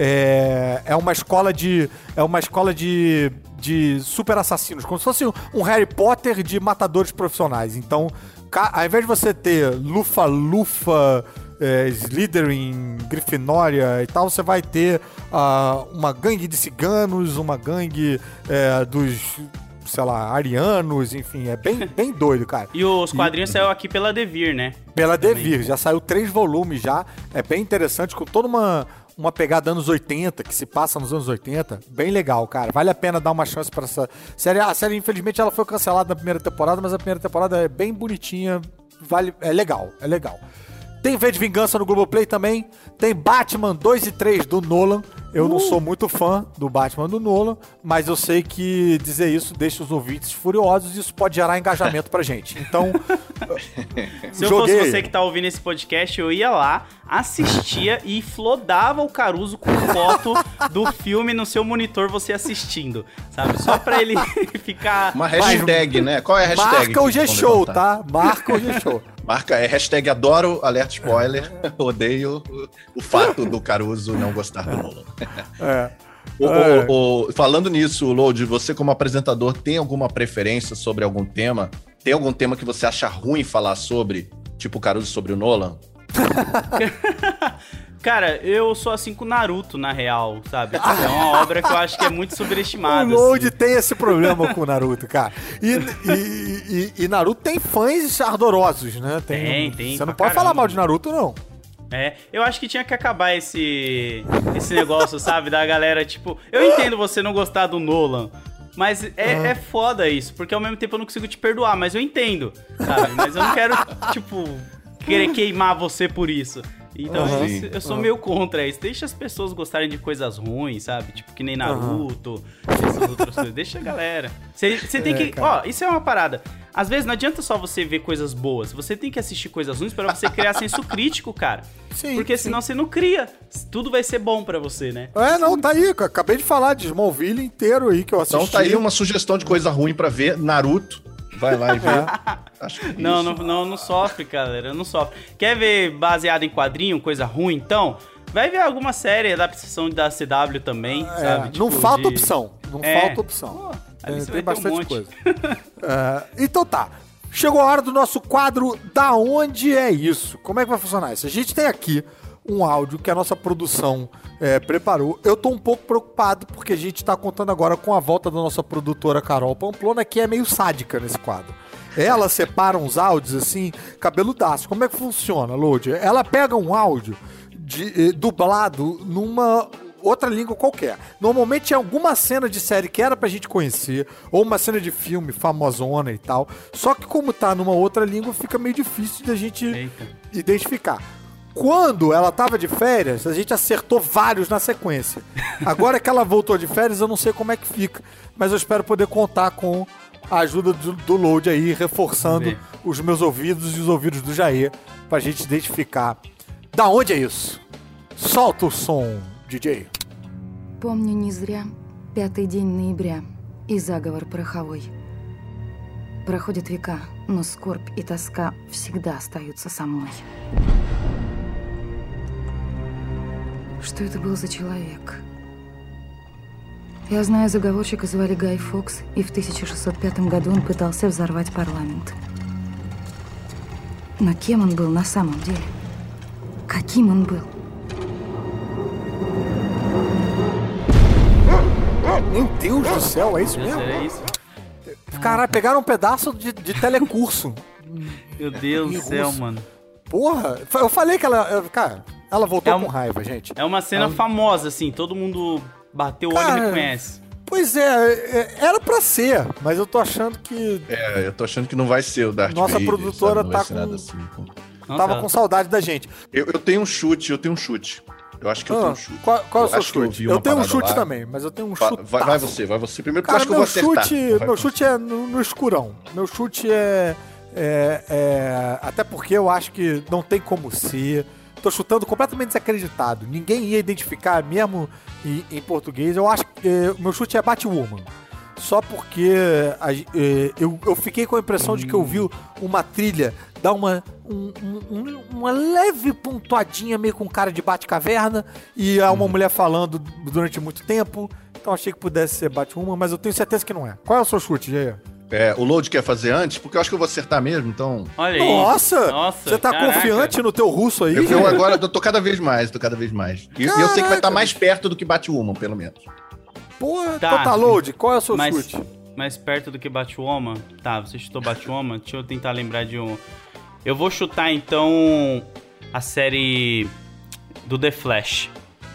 É, é uma escola de é uma escola de, de super assassinos, como se fosse um Harry Potter de matadores profissionais. Então, ao invés de você ter Lufa-Lufa, É, Slytherin, Grifinória e tal, você vai ter uh, uma gangue de ciganos, uma gangue é, dos, sei lá, arianos, enfim, é bem, bem doido, cara. E os quadrinhos e, saiu aqui pela Devir, né? Pela Devir, já saiu três volumes já, é bem interessante, com toda uma, uma pegada anos oitenta, que se passa nos anos oitenta, bem legal, cara, vale a pena dar uma chance pra essa série. A série, infelizmente, ela foi cancelada na primeira temporada, mas a primeira temporada é bem bonitinha, vale, é legal, é legal. Tem V de Vingança no Globoplay também. Tem Batman dois e três do Nolan. Eu uh. não sou muito fã do Batman do Nolan, mas eu sei que dizer isso deixa os ouvintes furiosos e isso pode gerar engajamento pra gente. Então, se eu joguei. fosse você que tá ouvindo esse podcast, eu ia lá, assistia e flodava o Caruso com foto do filme no seu monitor, você assistindo, sabe? Só pra ele ficar... Uma hashtag, né? Qual é a hashtag? Marca o G-Show, tá? Marca o G-Show. Marca, é hashtag adoro, alerta spoiler, odeio o, o fato do Caruso não gostar do Nolan. É. O, é. O, o, falando nisso, Load, você como apresentador tem alguma preferência sobre algum tema? Tem algum tema que você acha ruim falar sobre? Tipo o Caruso sobre o Nolan? Cara, eu sou assim com Naruto, na real, sabe? Tipo, é uma obra que eu acho que é muito subestimada. O Load assim. tem esse problema com o Naruto, cara. E, e, e, e Naruto tem fãs ardorosos, né? Tem, tem. tem você não pode caramba. falar mal de Naruto, não. É, eu acho que tinha que acabar esse, esse negócio, sabe? Da galera, tipo... Eu entendo você não gostar do Nolan, mas é, ah. é foda isso, porque ao mesmo tempo eu não consigo te perdoar, mas eu entendo, sabe? Mas eu não quero, tipo, querer queimar você por isso. Então uhum. eu, eu sou uhum. meio contra isso. Deixa as pessoas gostarem de coisas ruins, sabe? Tipo, que nem Naruto, uhum. essas outras coisas. Deixa a galera. Você tem é, que... Cara. Ó, isso é uma parada. Às vezes não adianta só você ver coisas boas. Você tem que assistir coisas ruins pra você criar senso crítico, cara. Sim, Porque sim. senão você não cria. Tudo vai ser bom pra você, né? É, não, tá aí. Acabei de falar de Smallville inteiro aí que eu assisti. Então tá aí uma sugestão de coisa ruim pra ver. Naruto. Vai lá e vê. Acho que não, não, não, não sofre, galera. Não sofre. Quer ver baseado em quadrinho, coisa ruim, então? Vai ver alguma série, adaptação da C W também, é, sabe? Tipo, não falta de... opção. Não é. falta opção. Pô, é, tem bastante um coisa. é, então tá. Chegou a hora do nosso quadro Da Onde É Isso? Como é que vai funcionar isso? A gente tem aqui um áudio que a nossa produção é, preparou. Eu tô um pouco preocupado porque a gente tá contando agora com a volta da nossa produtora Carol Pamplona, que é meio sádica nesse quadro. Ela separa uns áudios assim, cabeludaço. Como é que funciona, Load? Ela pega um áudio de, eh, dublado numa outra língua qualquer. Normalmente é alguma cena de série que era pra gente conhecer, ou uma cena de filme famosona e tal. Só que como tá numa outra língua, fica meio difícil da gente Eita. identificar. Quando ela tava de férias, a gente acertou vários na sequência. Agora que ela voltou de férias, eu não sei como é que fica. Mas eu espero poder contar com a ajuda do, do Load aí, reforçando os meus ouvidos e os ouvidos do Jair, pra gente identificar da onde é isso. Solta o som, D J. Помню не зря пятый день ноября и заговор пороховой. Проходят века, но скорбь и тоска всегда остаются со мной. Что это был за человек? Я знаю заговорщика, звали Гай Фокс, и в тысяча шестьсот пятом году он пытался взорвать парламент. Но кем он был на самом деле? Каким он был? Meu Deus do céu, é isso mesmo? É isso. Caralho, pegaram um pedaço de, de telecurso. Meu Deus do céu, mano. Porra, eu falei que ela... Cara, ela voltou É um- com raiva, gente. É uma cena Ela- famosa, assim, todo mundo bateu o olho Cara, e reconhece. Pois é, é, era pra ser, mas eu tô achando que É, eu tô achando que não vai ser o Darth Nossa Vader, produtora sabe? Não vai tá ser com- nada assim. Nossa, tava ela- com saudade da gente. Eu, eu tenho um chute, eu tenho um chute. Eu acho que eu Ah, tenho um chute. qual qual é o Eu seu acho que eu chute? vi Eu, uma tenho um parada chute lá. também, mas eu tenho um Vai, chute. vai, vai você, vai você. Primeiro que eu Cara, acho que eu meu vou acertar. chute, Vai, meu vai. chute é no, no escurão. Meu chute é, é, é- Até porque eu acho que não tem como ser. Tô chutando completamente desacreditado. Ninguém ia identificar mesmo em, em português. Eu acho que é, o meu chute é Batwoman. Só porque a- é, eu, eu fiquei com a impressão de que eu vi uma trilha dar uma, um- um- uma leve pontuadinha meio com cara de Batcaverna e há uma mulher falando durante muito tempo. Então achei que pudesse ser Batwoman, mas eu tenho certeza que não é. Qual é o seu chute, Jair? É, o Load quer fazer antes, porque eu acho que eu vou acertar mesmo, então... Olha aí. Nossa! Nossa, Você tá caraca. confiante no teu russo aí? Eu, eu Jair? agora eu tô cada vez mais, tô cada vez mais. E e eu sei que vai Caraca, estar mais perto do que Batwoman, pelo menos. Porra, Tá. Total Load, qual é o seu mais, chute? mais perto do que Batwoman. Tá, você chutou Batwoman. Deixa eu tentar lembrar de um. Eu vou chutar então a série do The Flash.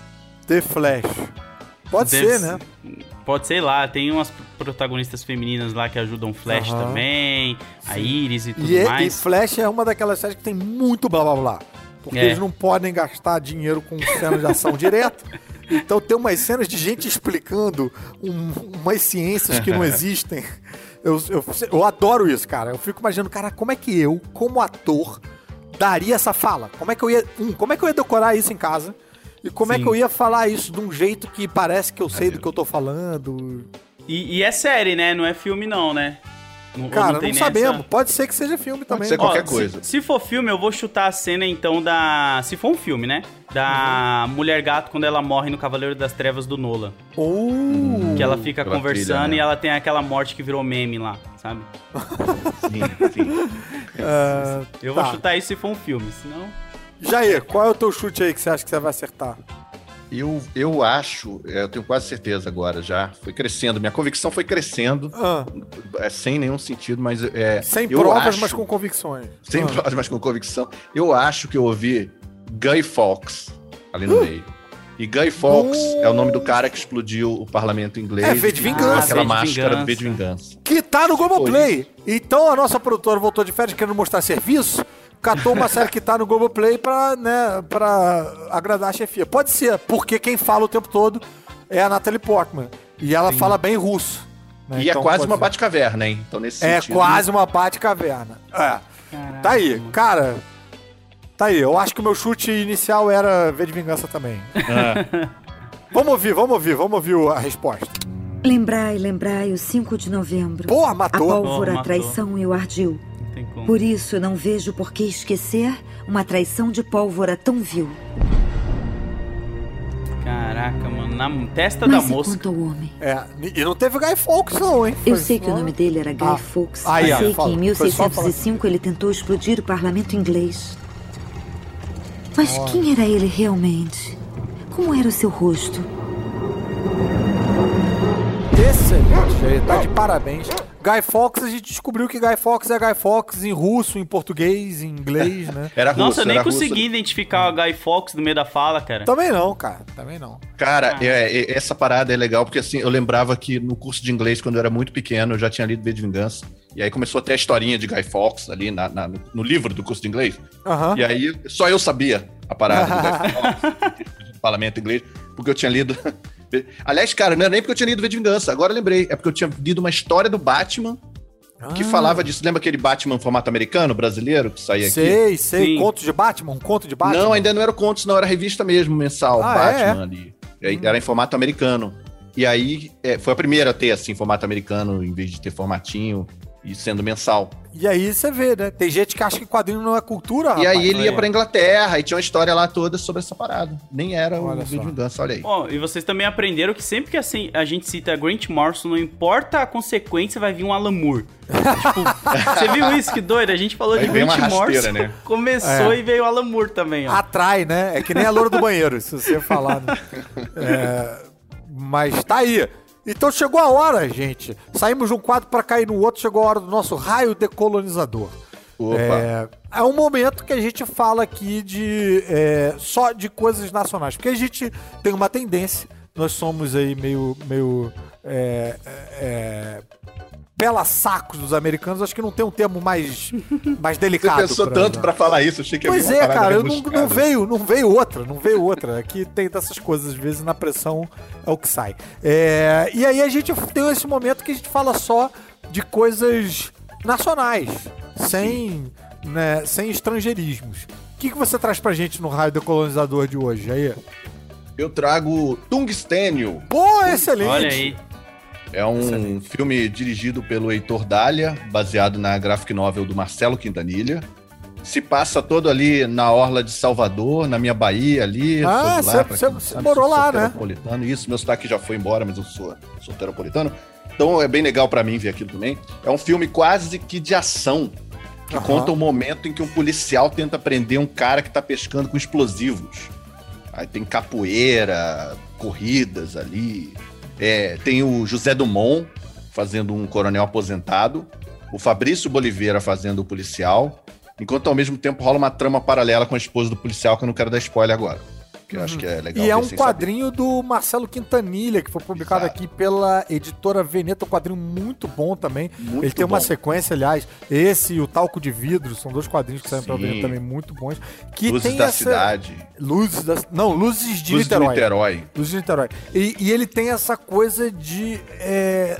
The Flash. Pode Deve ser, né? Pode ser lá, tem umas protagonistas femininas lá que ajudam o Flash Aham. também, a Iris e tudo E, é- e mais. Flash é uma daquelas séries que tem muito blá blá blá. Porque É. eles não podem gastar dinheiro com cenas de ação direto. Então tem umas cenas de gente explicando um- umas ciências que não existem. Eu, eu, eu adoro isso, cara. Eu fico imaginando, cara, como é que eu, como ator, daria essa fala? Como é que eu ia. Um, como é que eu ia decorar isso em casa? E como é Sim. que eu ia falar isso de um jeito que parece que eu sei do que eu tô falando? E, e é série, né? Não é filme não, né? Não, ou Cara, não, tem sabemos. nessa? Pode ser que seja filme também. ser né? qualquer Ó, coisa. Se, se for filme, eu vou chutar a cena então da... Se for um filme, né? Da Mulher Gato quando ela morre no Cavaleiro das Trevas do Nolan. Oh. Que ela fica Pela conversando trilha, né? e ela tem aquela morte que virou meme lá, sabe? Sim, sim. Ah, Eu tá. vou chutar isso se for um filme, senão... Jair, qual é o teu chute aí que você acha que você vai acertar? Eu, eu acho, é, eu tenho quase certeza agora já, foi crescendo, minha convicção foi crescendo, Ah, é, sem nenhum sentido, mas é, sem eu provas, acho, mas com convicções. sem Ah. provas, mas com convicção, eu acho que eu ouvi Guy Fawkes ali no meio. E Guy Fawkes é o nome do cara que explodiu o parlamento inglês. É, V de Vingança. Aquela Ah, V de máscara do V Vingança. de Vingança. Que tá no Globoplay. Então a nossa produtora voltou de férias querendo mostrar serviço, catou uma série que tá no Globoplay pra, né, pra agradar a chefia. Pode ser, porque quem fala o tempo todo é a Natalie Portman. E ela fala bem russo. né? E é Então quase pode uma ser. Batcaverna, hein? Então nesse É sentido... quase uma Batcaverna. É. Caraca, Tá aí, mano. cara. Tá aí, eu acho que o meu chute inicial era V de Vingança também. Ah, Vamos ouvir, vamos ouvir, vamos ouvir a resposta. Lembrai, lembrai o cinco de novembro. Porra, A matou. pólvora, Oh, a matou. traição e o ardil. Não tem como. Por isso eu não vejo por que esquecer uma traição de pólvora tão vil. Caraca, mano, na testa Mas da e mosca. quanto ao homem? É, e não teve Guy Fawkes não, hein? Eu Foi sei que só- o nome dele era Guy Ah. Fawkes. Aí, e ó, sei fala. que em Foi só mil seiscentos e cinco ele tentou explodir o parlamento inglês. Mas Olha. quem era ele realmente? Como era o seu rosto? Excelente, Jair, tá de parabéns. Guy Fawkes, a gente descobriu que Guy Fawkes é Guy Fawkes em russo, em português, em inglês, né? era russo, Nossa, eu nem era russo. consegui identificar o Guy Fawkes no meio da fala, cara. Também não, cara, também não. Cara, Ah. é, é, essa parada é legal, porque assim, eu lembrava que no curso de inglês, quando eu era muito pequeno, eu já tinha lido V de Vingança. E aí começou a ter a historinha de Guy Fawkes ali na- na- no, no livro do curso de inglês. Aham. E aí só eu sabia a parada do Guy Fawkes, do parlamento inglês, porque eu tinha lido. Aliás, cara, não é nem porque eu tinha lido V de Vingança, agora eu lembrei. É porque eu tinha lido uma história do Batman que Ah, falava disso. Lembra aquele Batman formato americano, brasileiro, que saía aqui? Sei, sei. Sim. Conto de Batman? Um conto de Batman? Não, ainda não era contos, não, era revista mesmo, mensal, Ah, Batman é? ali. E- Era em formato americano. E aí, é, foi a primeira a ter, assim, formato americano, em vez de ter formatinho. e sendo mensal. E aí você vê, né? Tem gente que acha que quadrinho não é cultura, rapaz. E aí ele ia pra Inglaterra e tinha uma história lá toda sobre essa parada. Nem era Olha o V de só. Vingança, olha aí. Bom, e vocês também aprenderam que sempre que assim, a gente cita Grant Morrison, não importa a consequência, vai vir um Alan Moore. Tipo, você viu isso? Que doido? A gente falou Aí de vem Grant uma rasteira, Morrison, né? começou É. e veio o Alan Moore também, ó. Atrai, né? É que nem a loura do banheiro, se você falar. Né? É, mas tá aí. Então chegou a hora, gente. Saímos de um quadro pra cair no outro, chegou a hora do nosso raio decolonizador. Opa. É, é um momento que a gente fala aqui de é, só de coisas nacionais, porque a gente tem uma tendência, nós somos aí meio, meio é, é, pela-sacos dos americanos, acho que não tem um termo mais, mais Você delicado. pensou pra- tanto pra falar isso, achei que ia Pois vir uma é, parada cara, eu não, rebuscada. não veio, não veio outra, não veio outra. Aqui tem dessas coisas, às vezes na pressão é o que sai. É, e aí a gente tem esse momento que a gente fala só de coisas nacionais, sem, né, sem estrangeirismos. O que, que você traz pra gente no raio decolonizador de hoje, aí? Eu trago Tungstênio. Pô, excelente! Olha aí. É um Excelente. filme dirigido pelo Heitor Dália, baseado na graphic novel do Marcelo Quintanilha. Se passa todo ali na orla de Salvador, na minha Bahia ali. Ah, sou de lá, cê- pra cê- quem não cê sabe, morou sou lá, né? soteropolitano. Isso, meu sotaque já foi embora, mas eu sou soteropolitano. Então é bem legal pra mim ver aquilo também. É um filme quase que de ação, que Aham. conta o momento em que um policial tenta prender um cara que tá pescando com explosivos. Aí tem capoeira, corridas ali. É, tem o José Dumont fazendo um coronel aposentado, o Fabrício Boliveira fazendo o policial, enquanto ao mesmo tempo rola uma trama paralela com a esposa do policial, que eu não quero dar spoiler agora, que eu acho que é legal. E é ver um sem quadrinho do Marcelo Quintanilha, que foi publicado Exato. aqui pela editora Veneta, um quadrinho muito bom também. Muito Ele tem uma bom. sequência, aliás, esse e o Talco de Vidro, são dois quadrinhos que saem pela Sim. Veneta também muito bons. Que Luzes tem da essa... Cidade, Luzes da... Não, Luzes de Luzes Niterói. do Niterói. Luzes de Niterói. E, e ele tem essa coisa de, é,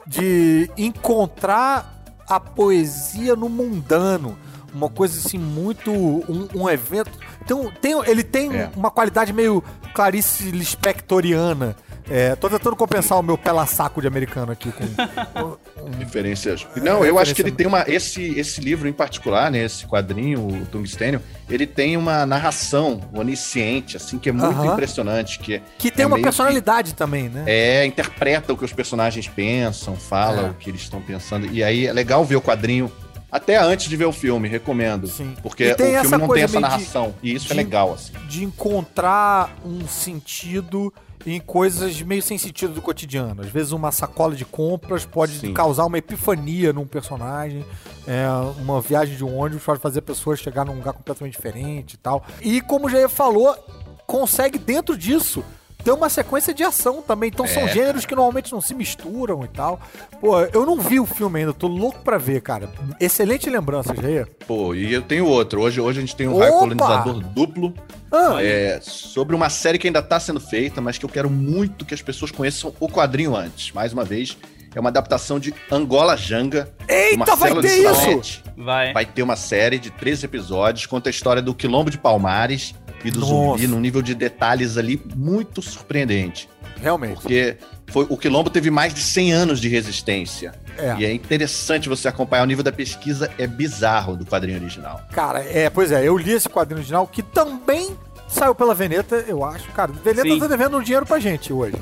de encontrar a poesia no mundano. Uma coisa assim, muito... Um, um evento... Então, tem, ele tem É. uma qualidade meio Clarice Lispectoriana. É, tô tentando compensar o meu pela-saco de americano aqui com... um- Referências. Não, eu acho que ele referência- tem uma. Esse, esse livro em particular, né? Esse quadrinho, o Tungstênio, ele tem uma narração onisciente, assim, que é muito Aham. impressionante. Que, que tem é uma meio personalidade também, né? Que, é, interpreta o que os personagens pensam, fala É. o que eles estão pensando. E aí é legal ver o quadrinho até antes de ver o filme, recomendo. Sim. Porque E o tem filme essa não coisa tem essa meio de- narração. e isso de- é legal, assim. De encontrar um sentido em coisas meio sem sentido do cotidiano. Às vezes uma sacola de compras pode Sim. causar uma epifania num personagem, é, uma viagem de um ônibus pode fazer a pessoa chegar num lugar completamente diferente e tal. E como o Jair falou, consegue dentro disso ter uma sequência de ação também. Então são É, gêneros que normalmente não se misturam e tal. Pô, eu não vi o filme ainda, tô louco pra ver, cara. Excelente lembrança, Jair. Pô, e eu tenho outro. Hoje, hoje a gente tem um Opa! raio colonizador duplo. Ah, É, sobre uma série que ainda tá sendo feita, mas que eu quero muito que as pessoas conheçam o quadrinho antes. Mais uma vez, é uma adaptação de Angola Janga. do Eita, vai Marcelo ter Lissalete. Vai. Vai ter uma série de treze episódios, conta a história do Quilombo de Palmares e do Nossa. zumbi, num nível de detalhes ali muito surpreendente. realmente. Porque foi, o Quilombo teve mais de cem anos de resistência. É. E é interessante você acompanhar. O nível da pesquisa é bizarro do quadrinho original. Cara, é, pois é, eu li esse quadrinho original que também saiu pela Veneta, eu acho. Cara, Veneta Sim. tá devendo um dinheiro pra gente hoje.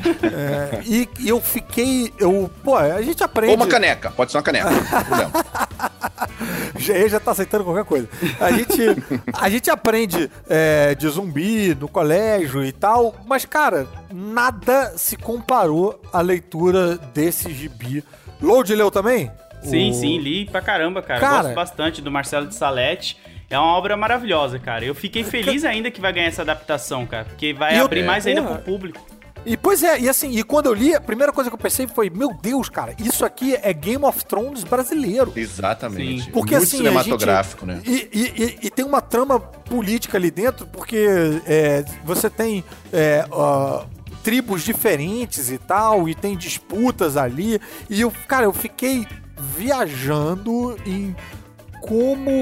É, e, e eu fiquei. Eu, pô, a gente aprende. Ou uma caneca, pode ser uma caneca. não tem problema. Já, já tá aceitando qualquer coisa. A gente, a gente aprende é, de zumbi no colégio e tal, mas, cara, nada se comparou à leitura desse gibi. Load leu também? Sim, O- sim, li pra caramba, cara. Cara- Gosto bastante do Marcelo de Salete. É uma obra maravilhosa, cara. Eu fiquei feliz ainda que vai ganhar essa adaptação, cara. Porque vai E eu- abrir mais ainda Porra. pro público. E pois é, e assim, e quando eu li, a primeira coisa que eu pensei foi, meu Deus, cara, isso aqui é Game of Thrones brasileiro. Exatamente. Sim. Porque Muito assim, cinematográfico, a gente, né? E, e- e- e tem uma trama política ali dentro, porque é, você tem é, ó, tribos diferentes e tal, e tem disputas ali. E eu, cara, eu fiquei viajando em como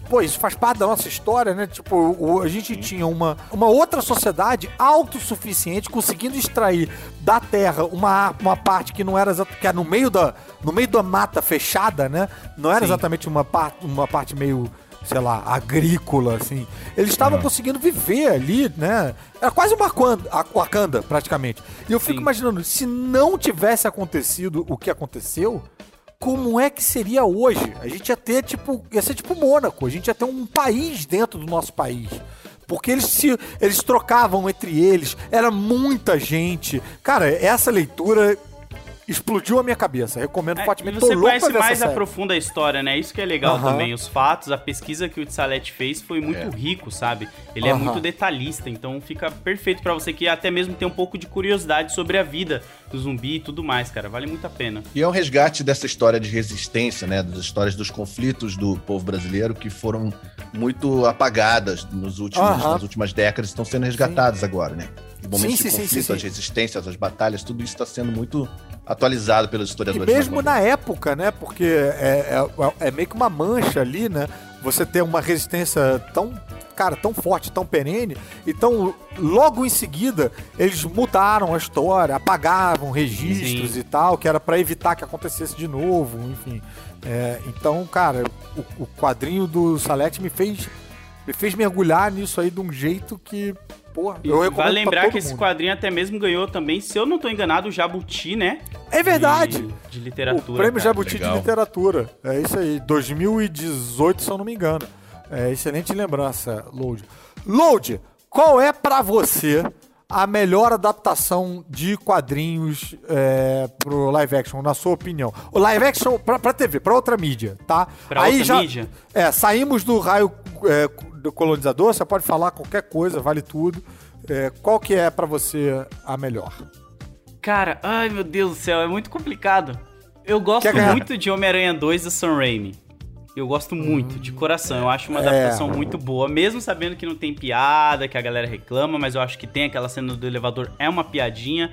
pô, isso faz parte da nossa história, né? Tipo, o, a gente tinha uma, uma outra sociedade autossuficiente, conseguindo extrair da terra uma, uma parte que não era, que era no meio da, no meio da mata fechada, né? Não era Sim. exatamente uma parte, uma parte meio, sei lá, agrícola, assim. Eles estavam uhum. conseguindo viver ali, né? Era quase uma Wakanda, Wakanda, praticamente. E eu fico Sim. imaginando, se não tivesse acontecido o que aconteceu, como é que seria hoje? A gente ia ter, tipo, ia ser tipo Mônaco, a gente ia ter um país dentro do nosso país. Porque eles se eles trocavam entre eles, era muita gente. Cara, essa leitura explodiu a minha cabeça. Recomendo é, fortemente. E você Tô louco conhece mais série. a profunda história, né? Isso que é legal uhum. também. Os fatos, a pesquisa que o Tsalete fez foi muito é. rico, sabe? Ele uhum. é muito detalhista, então fica perfeito pra você que até mesmo tem um pouco de curiosidade sobre a vida do zumbi e tudo mais, cara. Vale muito a pena. E é um resgate dessa história de resistência, né? Das histórias dos conflitos do povo brasileiro que foram muito apagadas nos últimos, uhum. nas últimas décadas, estão sendo resgatadas sim. agora, né? Os momentos sim, de sim, conflito, sim, sim, as resistências, as batalhas, tudo isso está sendo muito atualizado pelos historiadores. E mesmo na época, né? Porque é, é, é meio que uma mancha ali, né? Você ter uma resistência tão, cara, tão forte, tão perene. Então, logo em seguida, eles mudaram a história, apagavam registros Sim. e tal, que era para evitar que acontecesse de novo, enfim. É, então, cara, o, o quadrinho do Salete me fez, me fez mergulhar nisso aí de um jeito que... Porra, eu recomendo vale lembrar que mundo. Esse quadrinho até mesmo ganhou também, se eu não tô enganado, o Jabuti, né? É verdade! De, de literatura. O prêmio cara. Jabuti Legal. de literatura. É isso aí. dois mil e dezoito, se eu não me engano. É excelente lembrança, Load. Load, qual é pra você a melhor adaptação de quadrinhos é, pro live action, na sua opinião? O live action pra, pra T V, pra outra mídia, tá? Pra aí outra já, mídia? É, saímos do raio é, do colonizador, você pode falar qualquer coisa, vale tudo. É, qual que é pra você a melhor? Cara, ai meu Deus do céu, é muito complicado. Eu gosto muito de Homem-Aranha dois do Sam Raimi. Eu gosto muito, hum, de coração. Eu acho uma adaptação é. muito boa, mesmo sabendo que não tem piada, que a galera reclama, mas eu acho que tem aquela cena do elevador, é uma piadinha.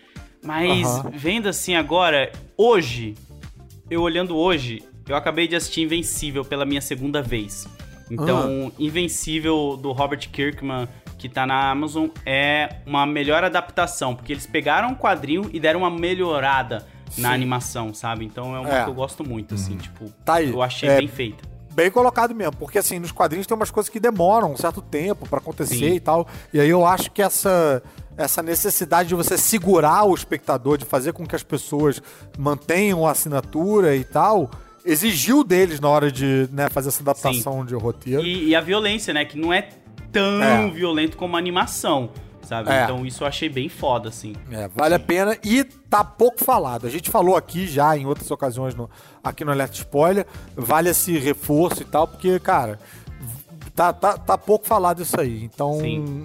Mas uh-huh. vendo assim agora, hoje, eu olhando hoje, eu acabei de assistir Invencível pela minha segunda vez. Então, uhum. Invencível do Robert Kirkman, que tá na Amazon, é uma melhor adaptação, porque eles pegaram um quadrinho e deram uma melhorada Sim. na animação, sabe? Então é uma é. que eu gosto muito, assim, uhum. tipo, tá aí. eu achei é, bem feita. Bem colocado mesmo, porque assim, nos quadrinhos tem umas coisas que demoram um certo tempo pra acontecer Sim. e tal, e aí eu acho que essa, essa necessidade de você segurar o espectador, de fazer com que as pessoas mantenham a assinatura e tal... exigiu deles na hora de né, fazer essa adaptação Sim. de roteiro. E, e a violência, né? Que não é tão é. violento como a animação, sabe? É. Então isso eu achei bem foda, assim. É, vale Sim. a pena e tá pouco falado. A gente falou aqui já em outras ocasiões no, aqui no Alerta Spoiler, vale esse reforço e tal, porque, cara, tá, tá, tá pouco falado isso aí. Então,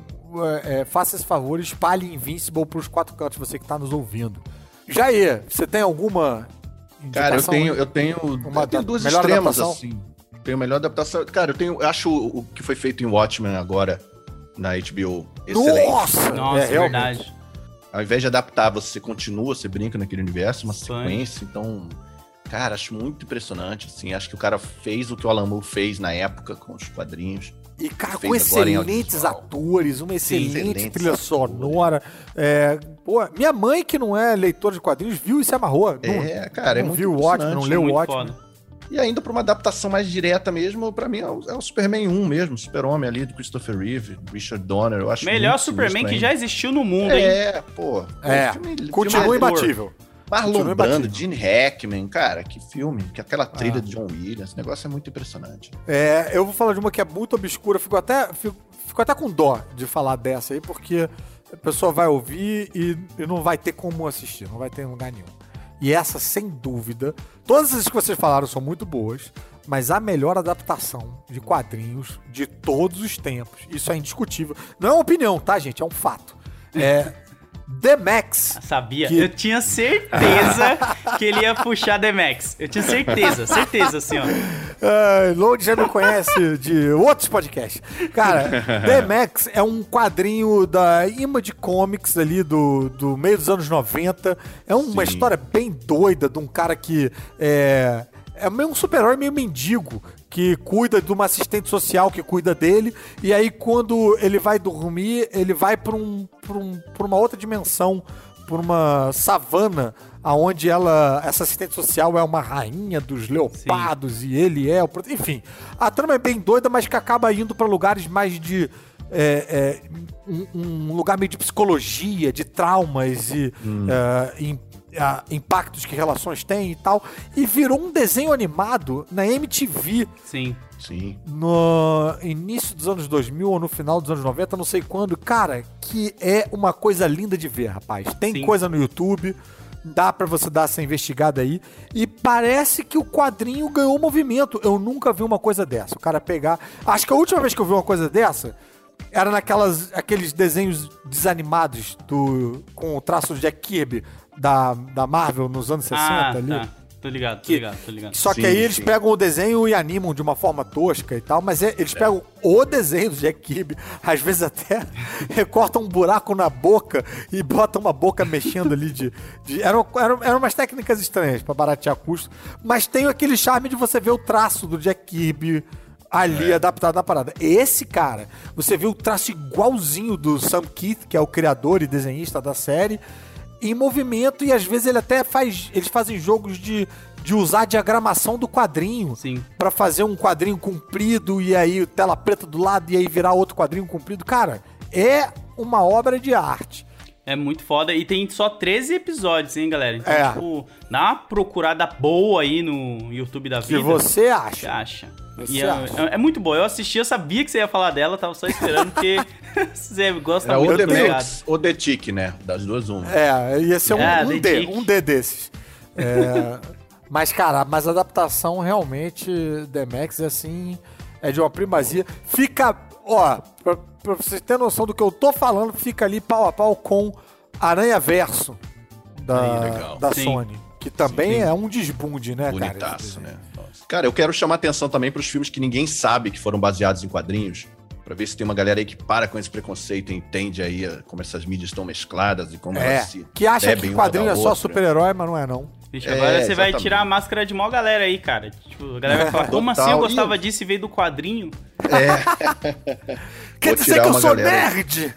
é, faça esse favor e espalhe Invincible pros quatro cantos, você que tá nos ouvindo. Jair, você tem alguma... Cara, eu tenho, eu tenho, uma eu tenho duas melhor extremas, adaptação? assim. Tenho melhor adaptação. Cara, eu tenho, eu acho o que foi feito em Watchmen agora, na H B O, excelente. Nossa! Nossa, é, é verdade. Ao invés de adaptar, você continua, você brinca naquele universo, uma Sim. sequência, então... Cara, acho muito impressionante, assim. Acho que o cara fez o que o Alan Moore fez na época com os quadrinhos. E, cara, com excelentes atores, uma excelente Sim, trilha sonora. É, pô, minha mãe, que não é leitora de quadrinhos, viu e se amarrou. É, não, cara, é não muito viu o Watchmen, não leu o Watchmen. E ainda pra uma adaptação mais direta mesmo, pra mim é o, é o Superman um mesmo, Super-Homem ali, do Christopher Reeve, Richard Donner, eu acho melhor Superman que já existiu no mundo, hein? É, pô. É, continua imbatível. Marlon Brando, Gene Hackman, cara, que filme, que aquela trilha ah. de John Williams, esse negócio é muito impressionante. É, eu vou falar de uma que é muito obscura, fico até, fico, fico até com dó de falar dessa aí, porque a pessoa vai ouvir e, e não vai ter como assistir, não vai ter lugar nenhum. E essa, sem dúvida, todas as que vocês falaram são muito boas, mas a melhor adaptação de quadrinhos de todos os tempos, isso é indiscutível. Não é uma opinião, tá, gente? É um fato. É... The Max. Sabia? Que... Eu tinha certeza que ele ia puxar The Max. Eu tinha certeza, certeza, assim, ó. Uh, Load já me conhece de outros podcasts. Cara, The Max é um quadrinho da Image Comics ali do, do meio dos anos noventa. É uma Sim. história bem doida de um cara que é... é meio um super-herói meio mendigo, que cuida de uma assistente social que cuida dele, e aí quando ele vai dormir, ele vai pra, um, pra, um, pra uma outra dimensão, por uma savana, onde ela, essa assistente social é uma rainha dos leopardos. Sim. E ele é o... Enfim, a trama é bem doida, mas que acaba indo pra lugares mais de... É, é, um, um lugar meio de psicologia, de traumas e hum. uh, in, uh, impactos que relações têm e tal. E virou um desenho animado na M T V. Sim. Sim. No início dos anos dois mil ou no final dos anos noventa, não sei quando. Cara, que é uma coisa linda de ver, rapaz. Tem Sim. coisa no YouTube, dá pra você dar essa investigada aí. E parece que o quadrinho ganhou movimento. Eu nunca vi uma coisa dessa. O cara pegar... Acho que a última vez que eu vi uma coisa dessa... Era naquelas aqueles desenhos desanimados do, com o traço de Jack Kirby da, da Marvel nos anos sessenta ah, ali. Tá. Tô ligado, tô que, ligado, tô ligado. Só sim, que aí eles sim. pegam o desenho e animam de uma forma tosca e tal, mas é, eles pegam é. o desenho do Jack Kirby, às vezes até recortam um buraco na boca e botam uma boca mexendo ali de... de eram, eram, eram umas técnicas estranhas pra baratear custo, mas tem aquele charme de você ver o traço do Jack Kirby ali, é. adaptado na parada. Esse cara, você vê o traço igualzinho do Sam Keith, que é o criador e desenhista da série, em movimento, e às vezes ele até faz... Eles fazem jogos de, de usar a diagramação do quadrinho. Sim. Pra fazer um quadrinho comprido, e aí tela preta do lado, e aí virar outro quadrinho comprido. Cara, é uma obra de arte. É muito foda. E tem só treze episódios, hein, galera? Então, é. tipo, dá uma procurada boa aí no YouTube da vida. Que você acha. Você acha. Você e acha. É, é muito boa. Eu assisti, eu sabia que você ia falar dela, tava só esperando, porque você gosta Era muito o The do legado. Max ou The Tick, né? Das duas, uma. É, ia ser um, É, um The D, Tick. um D desses. É, mas, cara, mas a adaptação realmente, The Max, assim, é de uma primazia. Fica, ó, pra, pra vocês terem noção do que eu tô falando, fica ali pau a pau com Aranha Verso da, Aí, da Sim. Sony. Que também Sim. é um desbunde, né, cara? Bonitaço, né? Nossa. Cara, eu quero chamar atenção também pros filmes que ninguém sabe que foram baseados em quadrinhos, pra ver se tem uma galera aí que para com esse preconceito e entende aí a- como essas mídias estão mescladas e como É, elas se que acha bebem que uma quadrinho da é só outra. super-herói, mas não é não. Vixe, É, agora você vai exatamente. tirar a máscara de mó galera aí, cara. Tipo, a galera vai falar, como Total. assim eu gostava E- disso e veio do quadrinho? Quer Vou dizer tirar que eu uma sou galera aí. nerd?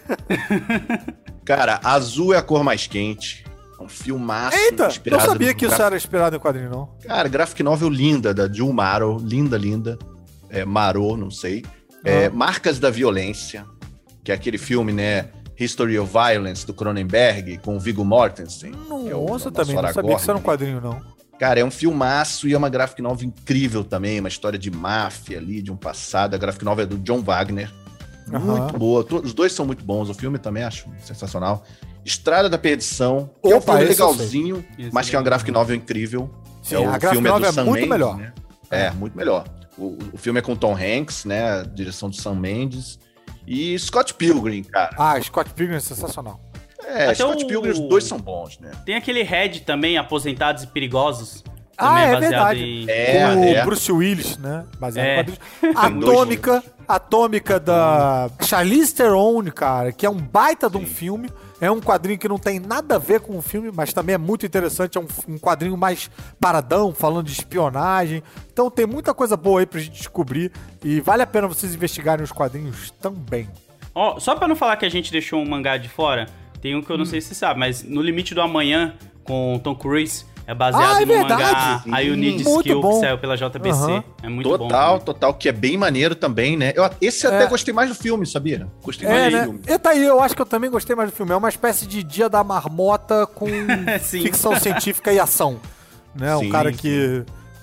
Cara, Azul é a cor mais quente. É um filmaço. Eita, não inspirado sabia no que isso graf- era inspirado em quadrinho, não. Cara, graphic novel linda, da Jill Maro. Linda, linda. É, Marô, não sei. É, Ah. Marcas da Violência, que é aquele filme, né? History of Violence, do Cronenberg, com o Viggo Mortensen. que é o Nossa, nosso também, não sabia Aragorn que isso era um ali. quadrinho, não. Cara, é um filmaço e é uma graphic novel incrível também, uma história de máfia ali, de um passado. A graphic novel é do John Wagner. Aham. Muito boa. To- Os dois são muito bons. O filme também acho sensacional. Estrada da Perdição, que é um Opa, filme esse eu legalzinho, sei. mas que é uma graphic novel incrível. Sim, é o a graphic filme novel do é Sam muito Mendes, melhor. né? É, muito melhor. O, o filme é com Tom Hanks, né? A direção do Sam Mendes. E Scott Pilgrim, cara. Ah, Scott Pilgrim é sensacional. É, Até Scott o- Pilgrim, os dois são bons, né? Tem aquele Red também, Aposentados e Perigosos. Ah, Também é baseado verdade. em- É, Com é. o Bruce Willis, né? Baseado É. em quadrinhos. Tem dois Atômica, Atômica da Charlize Theron, cara, que é um baita de um filme. É um quadrinho que não tem nada a ver com o filme, mas também é muito interessante. É um, um quadrinho mais paradão, falando de espionagem. Então tem muita coisa boa aí pra gente descobrir. E vale a pena vocês investigarem os quadrinhos também. Ó, só pra não falar que a gente deixou um mangá de fora, tem um que eu não sei se você sabe, mas No Limite do Amanhã, com Tom Cruise, é baseado Ah, é no verdade. mangá I You Need Muito Skill, bom. que saiu pela J B C. Aham. É muito bom. Total, também. total, que é bem maneiro também, né? Eu, esse até É. gostei mais do filme, sabia? Gostei mais É, do né? filme. E tá aí, eu acho que eu também gostei mais do filme. É uma espécie de Dia da Marmota com Sim. ficção científica e ação. Né? Um Sim, cara sim. que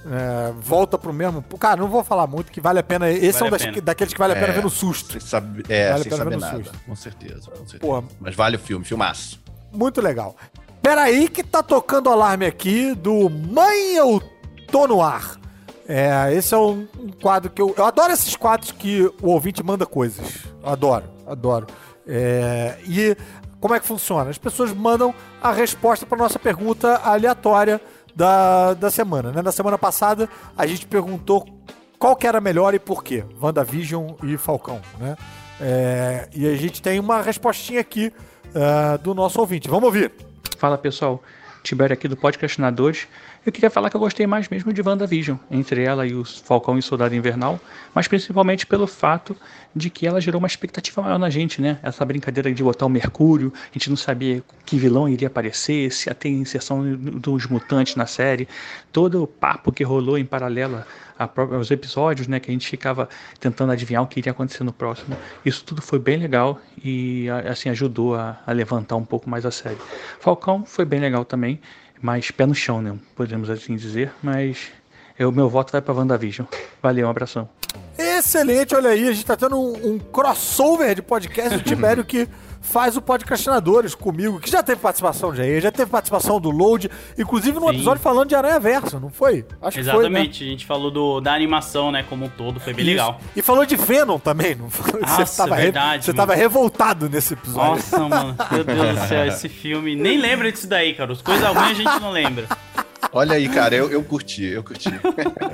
é, volta pro mesmo... Cara, não vou falar muito, que vale a pena... Esse Vale é um a das- pena. daqueles que vale a pena É. ver no susto. Sem saber, é, Vale a sem pena ver saber no nada. susto. Com certeza, com certeza. Porra. Mas vale o filme, filmaço. Muito legal. Peraí que tá tocando o alarme aqui do Mãe, Eu Tô No Ar. É, esse é um, um quadro que eu... Eu adoro esses quadros que o ouvinte manda coisas. Eu adoro, adoro. É, e como é que funciona? As pessoas mandam a resposta para nossa pergunta aleatória da, da semana. Né? Na semana passada, a gente perguntou qual que era melhor e por quê. WandaVision e Falcão, né? É, e a gente tem uma respostinha aqui uh, do nosso ouvinte. Vamos ouvir. Fala pessoal, Tibério aqui do Podcastinadores. Eu queria falar que eu gostei mais mesmo de WandaVision, entre ela e o Falcão e o Soldado Invernal, mas principalmente pelo fato de que ela gerou uma expectativa maior na gente, né? Essa brincadeira de botar o Mercúrio, a gente não sabia que vilão iria aparecer, se ia ter inserção dos mutantes na série, todo o papo que rolou em paralelo aos episódios, né? Que a gente ficava tentando adivinhar o que iria acontecer no próximo. Isso tudo foi bem legal e assim ajudou a, a levantar um pouco mais a série. Falcão foi bem legal também, mas pé no chão, né? Podemos assim dizer, mas o meu voto vai pra WandaVision. Valeu, um abração. Excelente, olha aí, a gente tá tendo um, um crossover de podcast do Tibério que faz o Podcastinadores comigo, que já teve participação de aí, já teve participação do Load, inclusive no episódio falando de Aranha Verso, não foi? Acho Exatamente, que foi, né? A gente falou do, da animação, né, como um todo, foi bem Isso. legal. E falou de Venom também, não foi? Nossa, você tava verdade. Re... Você tava revoltado nesse episódio. Nossa, mano, meu Deus do céu, esse filme, nem lembra disso daí, cara, as coisas ruins a gente não lembra. Olha aí, cara, eu, eu curti, eu curti. Eu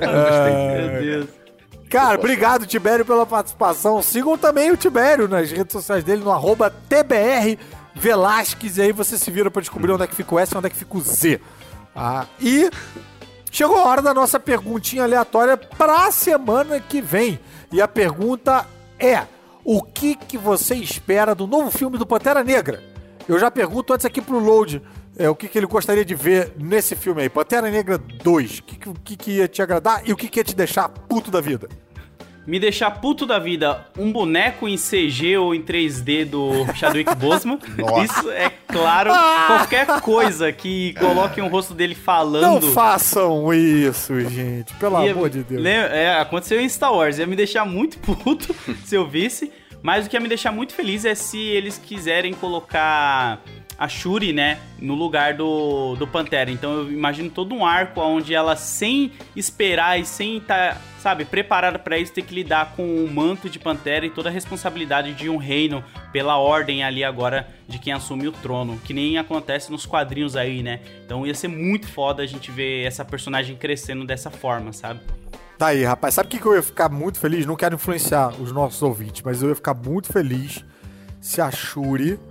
gostei. Meu Deus. Cara, obrigado, Tibério, pela participação. Sigam também o Tibério nas redes sociais dele, no arroba T B R Velasquez. E aí você se vira pra descobrir onde é que fica o S e onde é que fica o Z. Ah, e chegou a hora da nossa perguntinha aleatória pra semana que vem. E a pergunta é: o que, que você espera do novo filme do Pantera Negra? Eu já pergunto antes aqui pro Load. É, o que, que ele gostaria de ver nesse filme aí? Pantera Negra dois. O que, que, que ia te agradar e o que, que ia te deixar puto da vida? Me deixar puto da vida, um boneco em C G ou em três D do Chadwick Boseman. Isso é claro. Qualquer coisa que coloque um rosto dele falando... Não façam isso, gente. Pelo ia, amor de Deus. É, aconteceu em Star Wars. Ia me deixar muito puto se eu visse. Mas o que ia me deixar muito feliz é se eles quiserem colocar... a Shuri, né, no lugar do, do Pantera. Então eu imagino todo um arco onde ela, sem esperar e sem estar, tá, sabe, preparada pra isso, ter que lidar com o manto de Pantera e toda a responsabilidade de um reino pela ordem ali agora de quem assume o trono, que nem acontece nos quadrinhos aí, né. Então ia ser muito foda a gente ver essa personagem crescendo dessa forma, sabe? Tá aí, rapaz. Sabe o que, que eu ia ficar muito feliz? Não quero influenciar os nossos ouvintes, mas eu ia ficar muito feliz se a Shuri...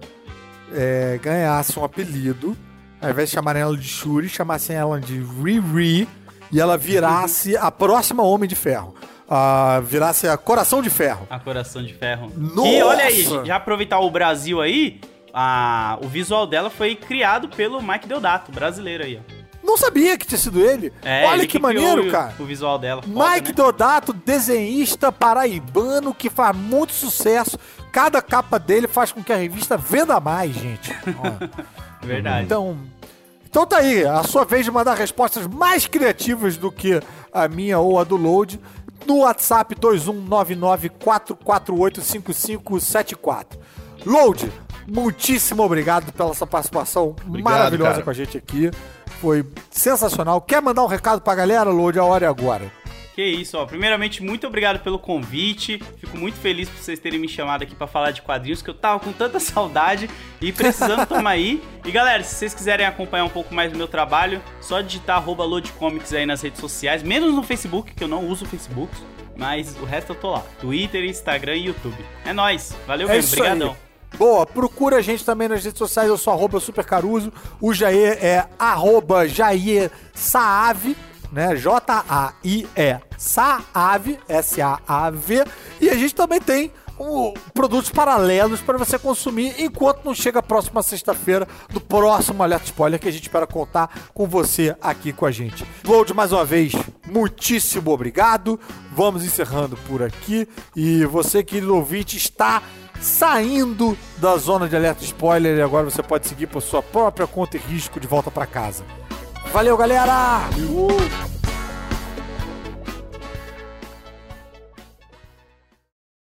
É, ganhasse um apelido, ao invés de chamarem ela de Shuri, chamassem ela de Riri e ela virasse a próxima Homem de Ferro. Uh, virasse a Coração de Ferro. A Coração de Ferro. Nossa! E olha aí, já aproveitar o Brasil aí, a, o visual dela foi criado pelo Mike Deodato, brasileiro aí, ó. Não sabia que tinha sido ele. É, olha ele que, que maneiro, o, cara. O visual dela. Foda, Mike né? Deodato, desenhista paraibano que faz muito sucesso. Cada capa dele faz com que a revista venda mais, gente. Verdade. Então, então tá aí. A sua vez de mandar respostas mais criativas do que a minha ou a do Load no WhatsApp dois um nove nove, quatro quatro oito, cinco cinco sete quatro. Load, muitíssimo obrigado pela sua participação obrigado, maravilhosa cara. Com a gente aqui. Foi sensacional. Quer mandar um recado pra galera, Load? A hora é agora. Que isso, ó. Primeiramente, muito obrigado pelo convite. Fico muito feliz por vocês terem me chamado aqui pra falar de quadrinhos, que eu tava com tanta saudade e precisando tomar aí. E galera, se vocês quiserem acompanhar um pouco mais do meu trabalho, só digitar arroba loadcomics aí nas redes sociais, menos no Facebook, que eu não uso o Facebook, mas o resto eu tô lá. Twitter, Instagram e YouTube. É nóis. Valeu mesmo. É obrigadão. Aí. Boa, procura a gente também nas redes sociais, eu sou arroba supercaruso, o Jair é arroba Jair Saave, né, J A I E, Saave, S A A V, e a gente também tem um, produtos paralelos para você consumir enquanto não chega a próxima sexta-feira do próximo Alerta Spoiler, que a gente espera contar com você aqui com a gente. Load, mais uma vez, muitíssimo obrigado, vamos encerrando por aqui, e você, querido ouvinte, está... saindo da zona de alerta spoiler e agora você pode seguir por sua própria conta e risco de volta pra casa. Valeu, galera! Uh!